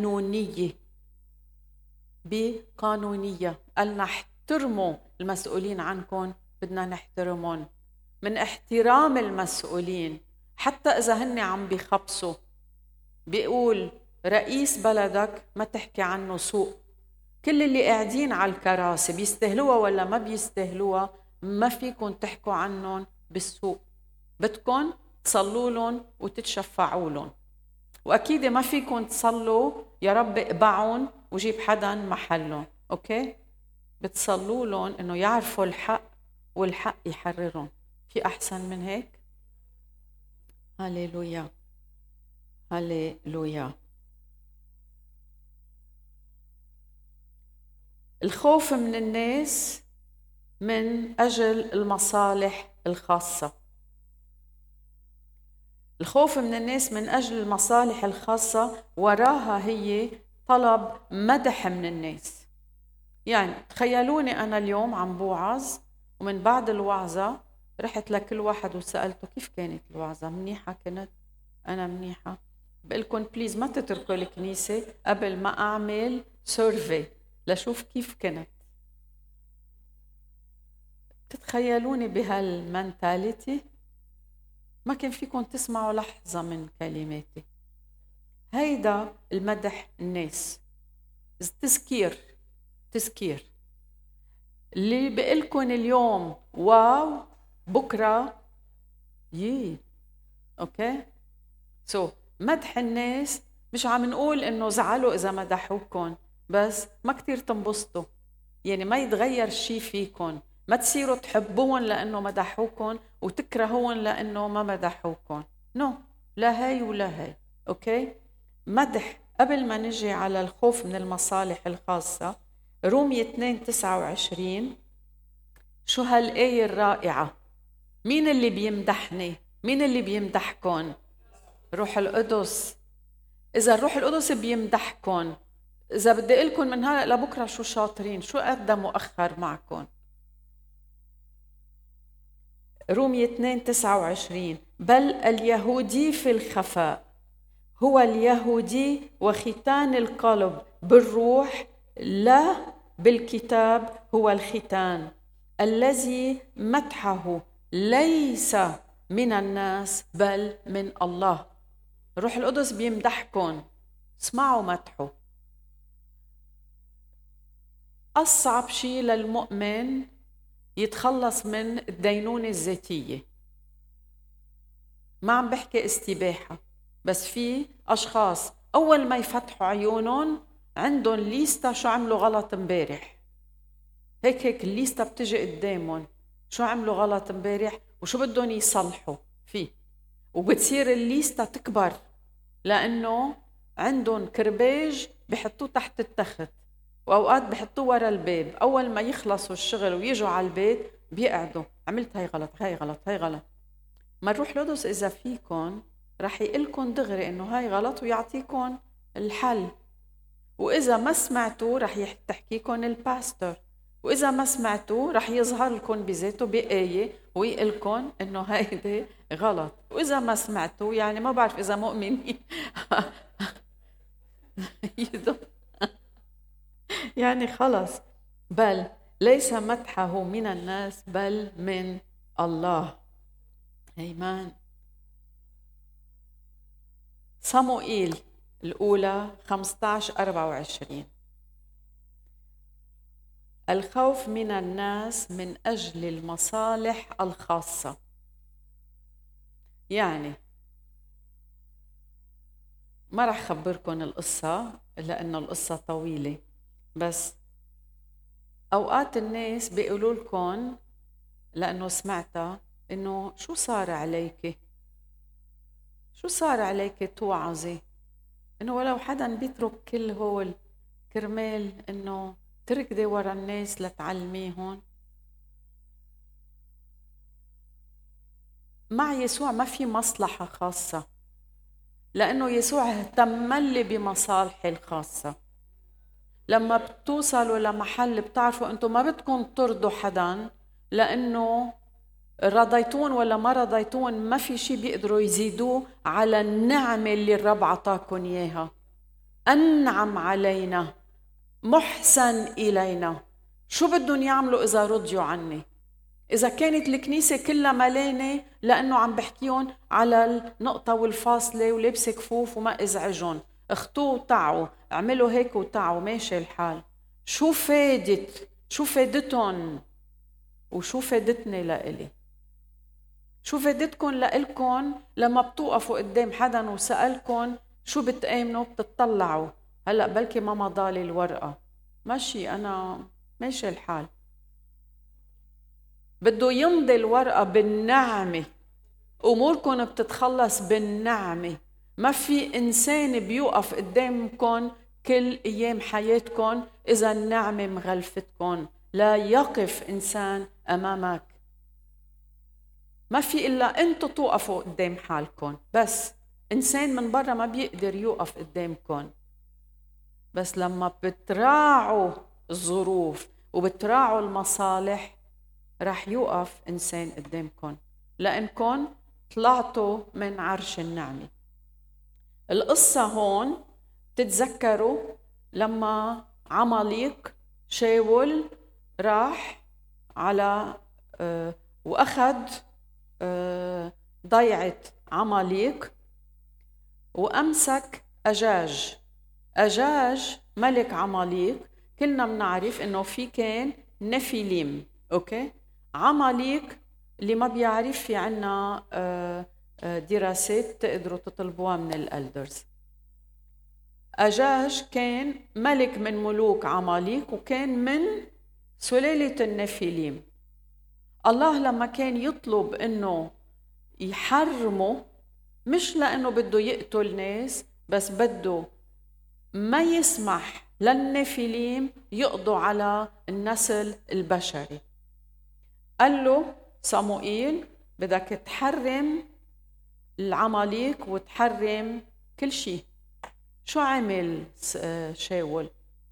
بقانونية. قالنا احترموا المسؤولين عنكم، بدنا نحترمهم. من احترام المسؤولين حتى إذا هن عم بيخبصوا، بيقول رئيس بلدك ما تحكي عنه سوء. كل اللي قاعدين على الكراسي بيستهلوها ولا ما بيستهلوها، ما فيكن تحكوا عنهم بالسوء. بدكن تصلوا لهم وتتشفعوا لهم، وأكيد ما فيكن تصلوا يا رب اقبعون وجيب حدا محلهم. أوكي؟ بتصلوا لهم إنه يعرفوا الحق والحق يحررهم. في أحسن من هيك؟ هاليلويا هاليلويا. الخوف من الناس من أجل المصالح الخاصة. الخوف من الناس من أجل المصالح الخاصة وراها هي طلب مدح من الناس. يعني تخيلوني أنا اليوم عم بوعظ، ومن بعد الوعظة رحت لكل واحد وسألته كيف كانت الوعظة؟ منيحة كانت؟ أنا منيحة. بقولكم بليز ما تتركوا الكنيسة قبل ما أعمل سيرفي لشوف كيف كانت. تتخيلوني بهالمنتاليتي؟ ما كان فيكم تسمعوا لحظة من كلماتي. هيدا المدح الناس، تذكير. اللي بقولكم اليوم واو، بكرة أوكي؟ مدح الناس مش عم نقول إنه زعلوا إذا مدحوكم، بس ما كتير تنبسطوا. يعني ما يتغير شي فيكم، ما تصيروا تحبون لأنه مدحوكم وتكرهون لأنه ما مدحوكم. لا هاي ولا هاي. أوكي؟ مدح. قبل ما نجي على الخوف من المصالح الخاصة، رومية 2:29، شو هالآية الرائعة؟ مين اللي بيمدحني؟ مين اللي بيمدحكم؟ روح القدس. إذا الروح القدس بيمدحكم، إذا بدي أقولكم من هلأ لبكرة شو شاطرين، شو قد مؤخر معكم. رومية 2:29، بل اليهودي في الخفاء هو اليهودي وختان القلب بالروح لا بالكتاب هو الختان، الذي مدحه ليس من الناس بل من الله. الروح القدس بيمدحكم، اسمعوا مدحه. أصعب شيء للمؤمن يتخلص من الدينونة الذاتية. ما عم بحكي استباحة، بس في أشخاص أول ما يفتحوا عيونهم عندهم ليستا شو عملوا غلط امبارح. هيك الليستا بتجي قدامهم، شو عملوا غلط امبارح وشو بدهم يصلحوا فيه، وبتصير الليستا تكبر لأنه عندهم كرباج بحطوه تحت التخت، وأوقات بحطوه ورا الباب. أول ما يخلصوا الشغل ويجوا على البيت بيقعدوا، عملت هاي غلط هاي غلط هاي غلط. ما الروح القدس إذا فيكن رح يقلكن دغري إنه هاي غلط ويعطيكن الحل. وإذا ما سمعتوا رح تحكيكن الباستور، وإذا ما سمعتوا رح يظهر لكم بذاته بآية ويقلكن إنه هيدي غلط. وإذا ما سمعتوا يعني ما بعرف إذا مؤمنين يعني خلص. بل ليس مدحه من الناس بل من الله. آمين. صموئيل الأولى 15:24. الخوف من الناس من أجل المصالح الخاصة. يعني ما رح خبركن القصة لأنه القصة طويلة، بس أوقات الناس بيقولوا لكم لأنه سمعتها إنه شو صار عليك، شو صار عليك توعظي، إنه ولو حدا بيترك كل هول كرمال إنه تركضي ورا الناس لتعلميهم. مع يسوع ما في مصلحة خاصة، لأنه يسوع اهتم لي بمصالحي الخاصة. لما بتوصلوا لمحل بتعرفوا أنتم ما بدكم ترضوا حدا، لأنه رضيتون ولا ما رضيتون ما في شيء بيقدروا يزيدوه على النعمة اللي الرب عطاكم إياها. أنعم علينا، محسن إلينا. شو بدهم يعملوا إذا رضيوا عني؟ إذا كانت الكنيسة كلها ملانة لأنه عم بحكيهم على النقطة والفاصلة ولبس كفوف وما ازعجون، اخطوا وتعوا، اعملوا هيك وتعوا، ماشي الحال. شو فادت؟ شو فادتهم؟ وشو فادتني لإلي؟ شو فادتكم لإلكم لما بتوقفوا قدام حدا وسألكم شو بتآمنوا بتطلعوا؟ هلأ بلكي ما مضالي الورقة، ماشي أنا ماشي الحال. بده يمضي الورقة بالنعمة، أموركم بتتخلص بالنعمة. ما في إنسان بيوقف قدامكم كل أيام حياتكم إذا النعمة مغلفتكم. لا يقف إنسان أمامك، ما في إلا أنتوا توقفوا قدام حالكم. بس إنسان من برا ما بيقدر يوقف قدامكم. بس لما بتراعوا الظروف وبتراعوا المصالح رح يوقف إنسان قدامكم، لأنكم طلعتوا من عرش النعمة. القصة هون تتذكروا لما عماليق شاول راح على وأخذ ضيعة عماليق وأمسك أجاج ملك عماليق. كلنا بنعرف إنه في كان نفيليم. أوكي، عماليق اللي ما بيعرف في عنا دراسات تقدروا تطلبوها من الألدرز. أجاج كان ملك من ملوك عماليق وكان من سلالة النفيليم. الله لما كان يطلب إنه يحرمه مش لأنه بده يقتل ناس، بس بده ما يسمح للنفيليم يقضوا على النسل البشري. قال له صموئيل بدك تحرم العماليق وتحرم كل شيء. شو عمل شاول؟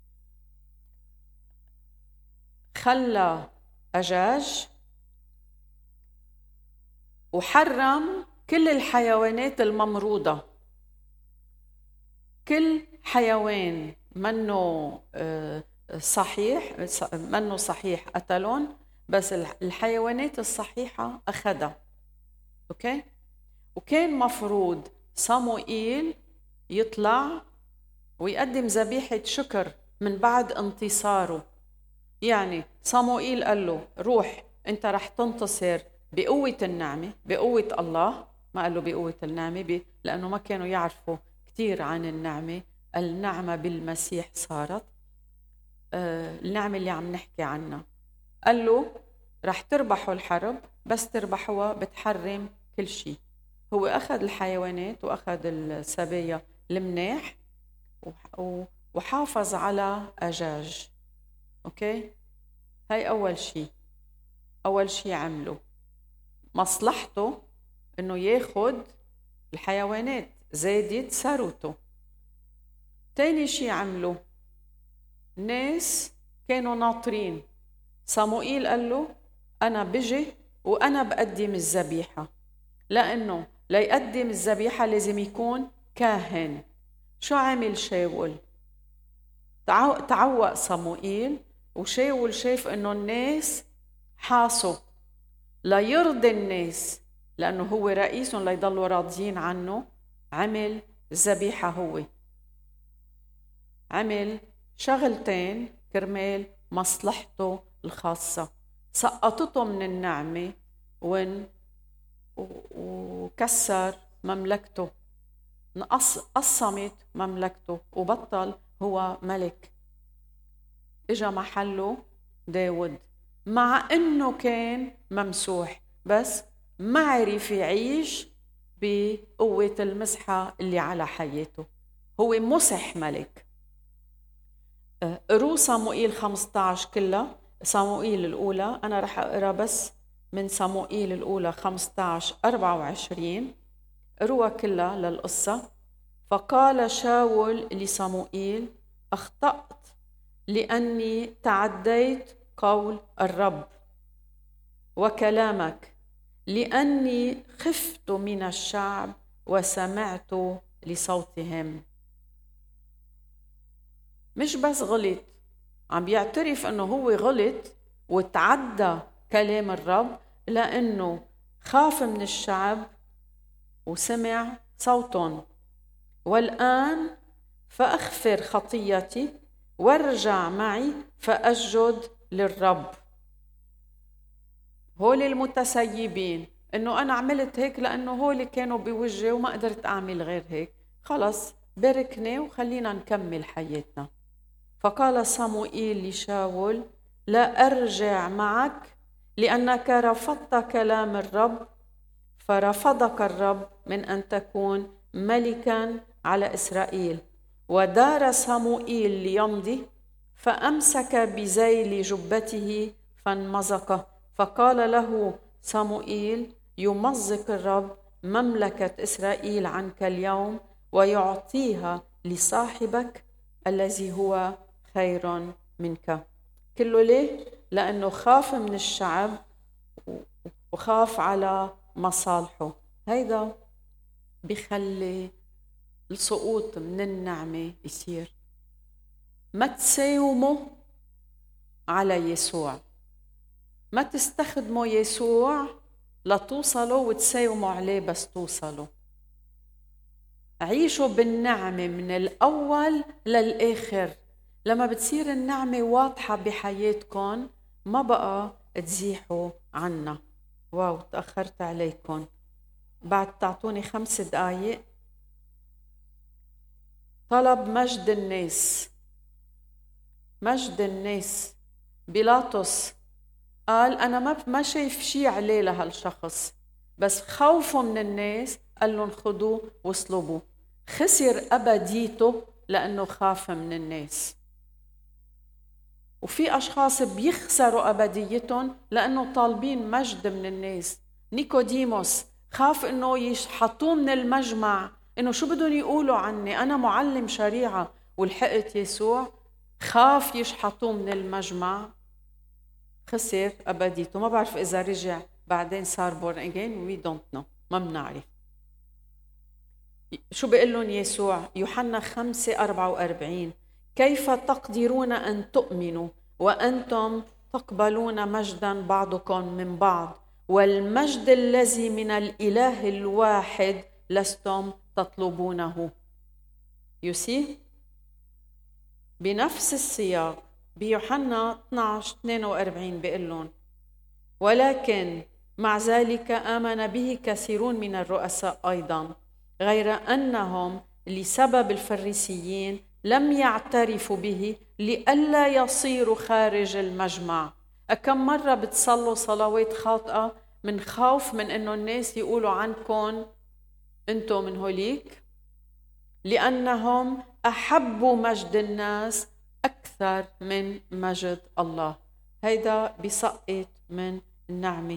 خلى أجاج وحرم كل الحيوانات الممروضة. كل حيوان منه صحيح قتلون، بس الحيوانات الصحيحة أخذها. أوكي، وكان مفروض صموئيل يطلع ويقدم ذبيحة شكر من بعد انتصاره. يعني صموئيل قال له روح انت رح تنتصر بقوة النعمة، بقوة الله. ما قال له بقوة النعمة لأنه ما كانوا يعرفوا كتير عن النعمة. النعمة بالمسيح صارت النعمة اللي عم نحكي عنها. قال له رح تربحوا الحرب، بس تربحوها بتحرم كل شيء. هو أخذ الحيوانات وأخذ السبايا المناح وحافظ على أجاج. أوكي، هاي أول شيء عمله. مصلحته إنه ياخد الحيوانات، زادت ثروته. تاني شيء عمله، ناس كانوا ناطرين. صموئيل قال له أنا بجي وأنا بقدم الذبيحة، لأنه ليقدم الذبيحة لازم يكون كاهن. شو عمل شاول؟ تعوق صموئيل، وشاول شايف إنه الناس حاسوا لا يرضي الناس لأنه هو رئيسهم ليضلوا راضيين عنه. عمل الذبيحة، هو عمل شغلتين كرمال مصلحته الخاصة، سقطته من النعمة وكسر مملكته، قصمت مملكته وبطل هو ملك. اجا محله داود، مع انه كان ممسوح بس ما عرف يعيش بقوة المسحة اللي على حياته، هو مسح ملك. قروا صموئيل 15 كلها، صموئيل الأولى. أنا رح أقرأ بس من صموئيل الأولى 15-24، قروها كلها للقصة. فقال شاول لصموئيل: أخطأت لأني تعديت قول الرب وكلامك، لأني خفت من الشعب وسمعت لصوتهم. مش بس غلط، عم بيعترف أنه هو غلط وتعدى كلام الرب، لأنه خاف من الشعب وسمع صوتهم. والآن فأغفر خطيتي وارجع معي فأسجد للرب. هول المتسيبين إنه أنا عملت هيك لأنه هول كانوا بوجهي وما قدرت أعمل غير هيك، خلص باركني وخلينا نكمل حياتنا. فقال صموئيل لشاول: لا أرجع معك لأنك رفضت كلام الرب، فرفضك الرب من أن تكون ملكا على إسرائيل. ودار صموئيل ليمضي، فأمسك بذيل جبته فانمزق. فقال له صموئيل: يمزق الرب مملكة إسرائيل عنك اليوم ويعطيها لصاحبك الذي هو خير منك. كله ليه؟ لأنه خاف من الشعب وخاف على مصالحه. هيدا بيخلي السقوط من النعمة يصير. ما تساوموا على يسوع، ما تستخدموا يسوع لتوصلوا وتساوموا عليه بس توصلوا. عيشوا بالنعمة من الأول للآخر. لما بتصير النعمة واضحة بحياتكم ما بقى تزيحوا عنا. واو، تأخرت عليكم، بعد تعطوني 5 دقايق. طلب مجد الناس، مجد الناس. بيلاطس قال أنا ما شايف شيء عليه لهالشخص، بس خوفه من الناس قال لهم خذوه واصلبوه. خسر أبديته لأنه خاف من الناس. وفي أشخاص بيخسروا أبديتهم لأنه طالبين مجد من الناس. نيكوديموس خاف إنه يشحطوه من المجمع، إنه شو بدهم يقولوا عني، أنا معلم شريعة ولحقت يسوع. خاف يشحطوه من المجمع، خسر أبديته. ما بعرف إذا رجع بعدين صار born again، we don't know، ما بنعرف. شو بيقول لهم يسوع؟ يوحنا 5:44: كيف تقدرون أن تؤمنوا وأنتم تقبلون مجدا بعضكم من بعض، والمجد الذي من الإله الواحد لستم تطلبونه. you see؟ بنفس السياق بيوحنا 12:42 بيقول لهم: ولكن مع ذلك آمن به كثيرون من الرؤساء أيضا، غير أنهم لسبب الفريسيين لم يعترفوا به لئلا يصيروا خارج المجمع. كم مرة بتصلوا صلوات خاطئة من خوف من أنه الناس يقولوا عنكم أنتم من هوليك، لأنهم أحبوا مجد الناس أكثر من مجد الله. هيدا بسقط من النعمة.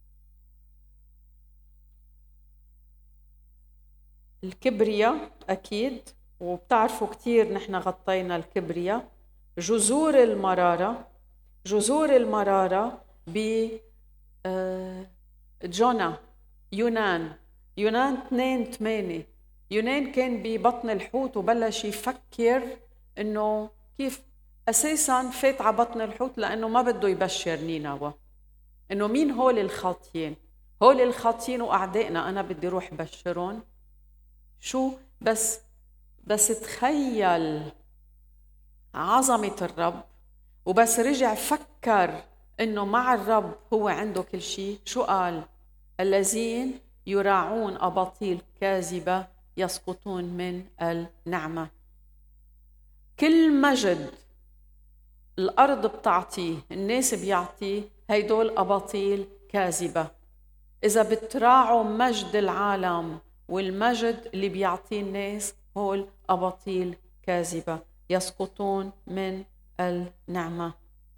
الكبرياء أكيد، وبتعرفوا كتير نحن غطينا الكبرياء. جذور المرارة، جذور المرارة جونا، يونان 2:8. يونان كان ببطن الحوت وبلش يفكر إنه كيف أساساً فات على بطن الحوت لأنه ما بده يبشر نينوى، إنه مين هول الخاطيين، هول الخاطيين وأعدائنا أنا بدي روح بشرهم. شو بس تخيل عظمة الرب، وبس رجع فكر إنه مع الرب هو عنده كل شيء. شو قال؟ الذين يراعون أباطيل كاذبة يسقطون من النعمة. كل مجد الأرض بتعطيه، الناس بيعطيه، هيدول أباطيل كاذبة. إذا بتراعوا مجد العالم والمجد اللي بيعطيه الناس، هول أباطيل كاذبة يسقطون من النعمة.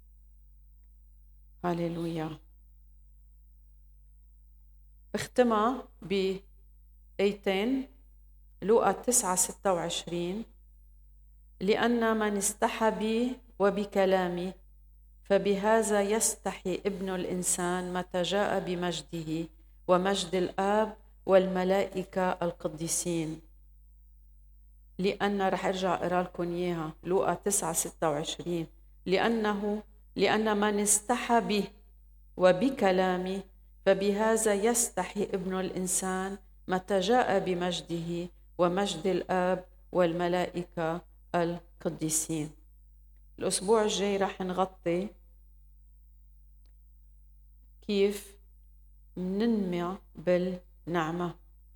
هاليلويا. اختمها بآيتين، لوقا 9:26. لأن من استحى بي وبكلامي فبهذا يستحي ابن الإنسان متى جاء بمجده ومجد الآب والملائكة القديسين. لأن رح أرجع أقرأ لكم إياها، لوقا 9:26. لأن من استحى به وبكلامي فبهذا يستحي ابن الإنسان متى جاء بمجده ومجد الآب والملائكة القديسين. الأسبوع الجاي رح نغطي كيف ننمي بالنعمة.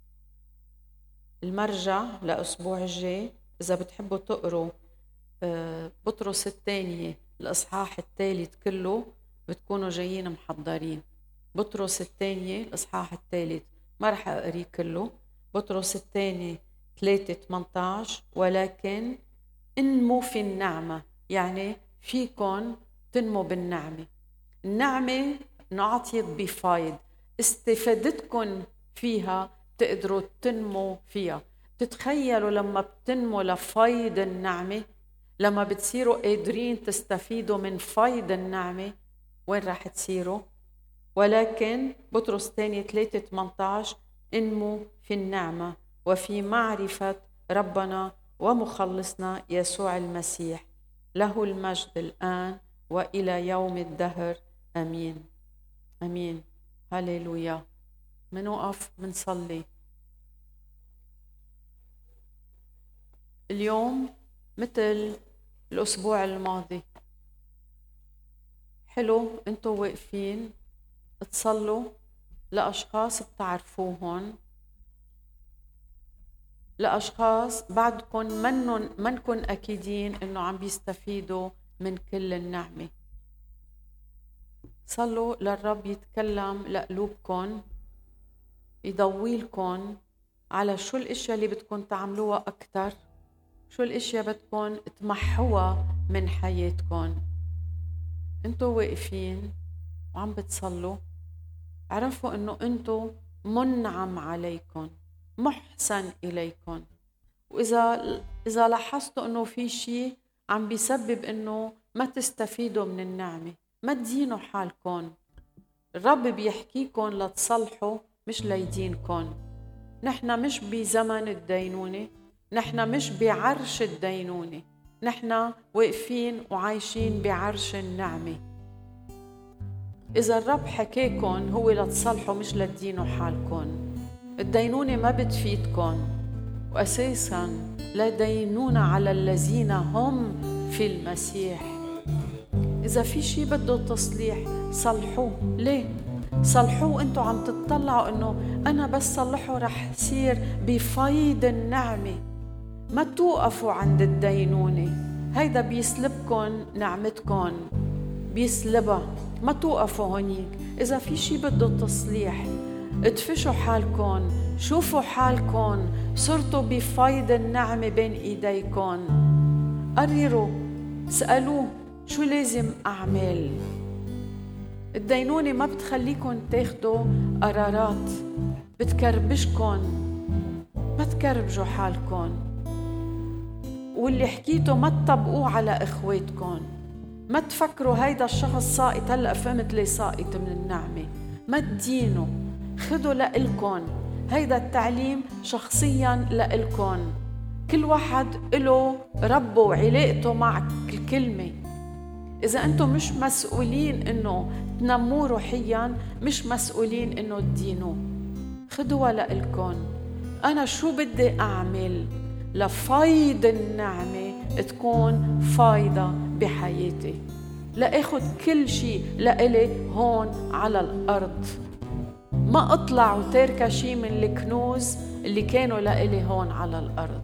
المرجع لأسبوع الجاي إذا بتحبوا تقروا بطرس الثانية الإصحاح 3 كله بتكونوا جايين محضرين. بطرس الثانية الإصحاح 3 ما رح أقريه كله. بطرس الثاني 3:18. ولكن انموا في النعمة، يعني فيكن تنموا بالنعمة. النعمة نعطيت بفايد، استفادتكن فيها تقدروا تنموا فيها. تتخيلوا لما بتنموا لفايد النعمة، لما بتصيروا قادرين تستفيدوا من فايد النعمة، وين راح تصيروا؟ ولكن بطرس الثاني 3:18 انموا في النعمة وفي معرفة ربنا ومخلصنا يسوع المسيح، له المجد الآن وإلى يوم الدهر. أمين أمين. هاليلويا. منوقف منصلي. اليوم مثل الأسبوع الماضي، حلو انتوا واقفين تصلوا لأشخاص بتعرفوهن، لأشخاص بعدكم منكن أكيدين إنه عم بيستفيدوا من كل النعمة. صلوا للرب يتكلم لقلوبكن، يضويلكن على شو الاشياء اللي بدكن تعملوها اكثر، شو الاشياء بدكن تمحوها من حياتكن. انتوا واقفين وعم بتصلوا، عرفوا انه انتوا منعم عليكم، محسن اليكم. واذا لاحظتوا انه في شيء عم بيسبب انه ما تستفيدوا من النعمه، ما تدينوا حالكم. الرب بيحكيكم لتصلحوا مش ليدينكم. نحن مش بزمن الدينونة، نحن مش بعرش الدينونة، نحن واقفين وعايشين بعرش النعمة. إذا الرب حكيكم هو لتصلحوا مش لتدينوا حالكم. الدينونة ما بتفيدكم، وأساساً لا دينون على الذين هم في المسيح. إذا في شيء بده تصليح صلحوه. ليه؟ صلحوه وانتوا عم تطلعوا انه انا بس صلحه رح يصير بفيض النعمة. ما توقفوا عند الدينونة، هيدا بيسلبكن نعمتكن، بيسلبها. ما توقفوا هونيك. إذا في شيء بده تصليح ادفشوا حالكن، شوفوا حالكن صرتوا بفيض النعمة بين ايديكن. قرروا، سألوه شو لازم أعمل. الدينونة ما بتخليكن تاخدوا قرارات، بتكربشكن. ما تكربجوا حالكن، واللي حكيته ما تطبقوه على إخواتكن. ما تفكروا هيدا الشخص ساقط، هلأ فهمت ليه ساقط من النعمة. ما تدينوا. خدوا لإلكن. هيدا التعليم شخصياً لإلكن. كل واحد له ربه وعلاقته مع الكلمة. إذا أنتم مش مسؤولين إنه تنموه روحياً، مش مسؤولين إنه تدينوه. خدوا لإلكن. أنا شو بدي أعمل لفايض النعمة تكون فايضة بحياتي، لأخذ كل شيء لإلي هون على الأرض، ما أطلع وتركة شيء من الكنوز اللي كانوا لإلي هون على الأرض.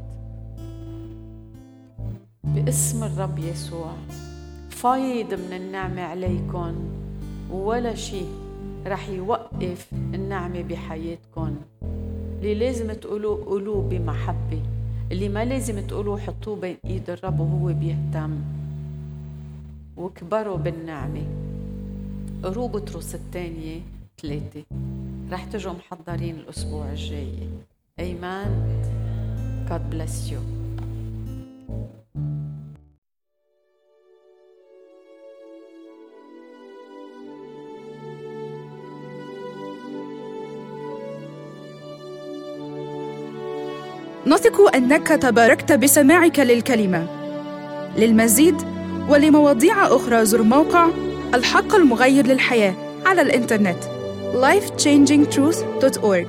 باسم الرب يسوع فايض من النعمة عليكم، ولا شيء رح يوقف النعمة بحياتكم. اللي لازم تقولوا قولوا بمحبة، اللي ما لازم تقولوا حطوه بين ايد الرب وهو بيهتم. وكبروا بالنعمة. قروا بطرس الثانية 3. رح تجوا محضرين الأسبوع الجاي. Amen. God bless you. نثق أنك تباركت بسماعك للكلمة. للمزيد ولمواضيع أخرى زر موقع الحق المغير للحياة على الإنترنت lifechangingtruth.org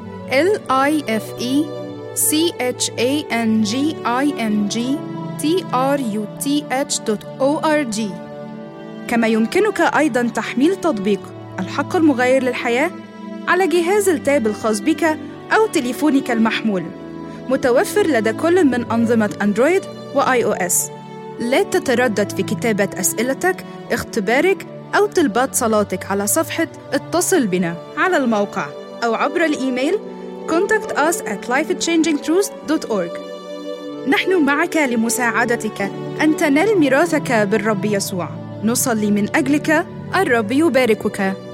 lifechangingtruth.org. كما يمكنك أيضاً تحميل تطبيق الحق المغير للحياة على جهاز التاب الخاص بك أو تليفونك المحمول، متوفر لدى كل من أنظمة أندرويد وآي أو إس. لا تتردد في كتابة أسئلتك، اختبارك أو طلبات صلاتك على صفحة اتصل بنا على الموقع أو عبر الإيميل contact us at lifechangingtruth.org. نحن معك لمساعدتك أن تنال ميراثك بالرب يسوع. نصلي من أجلك. الرب يباركك.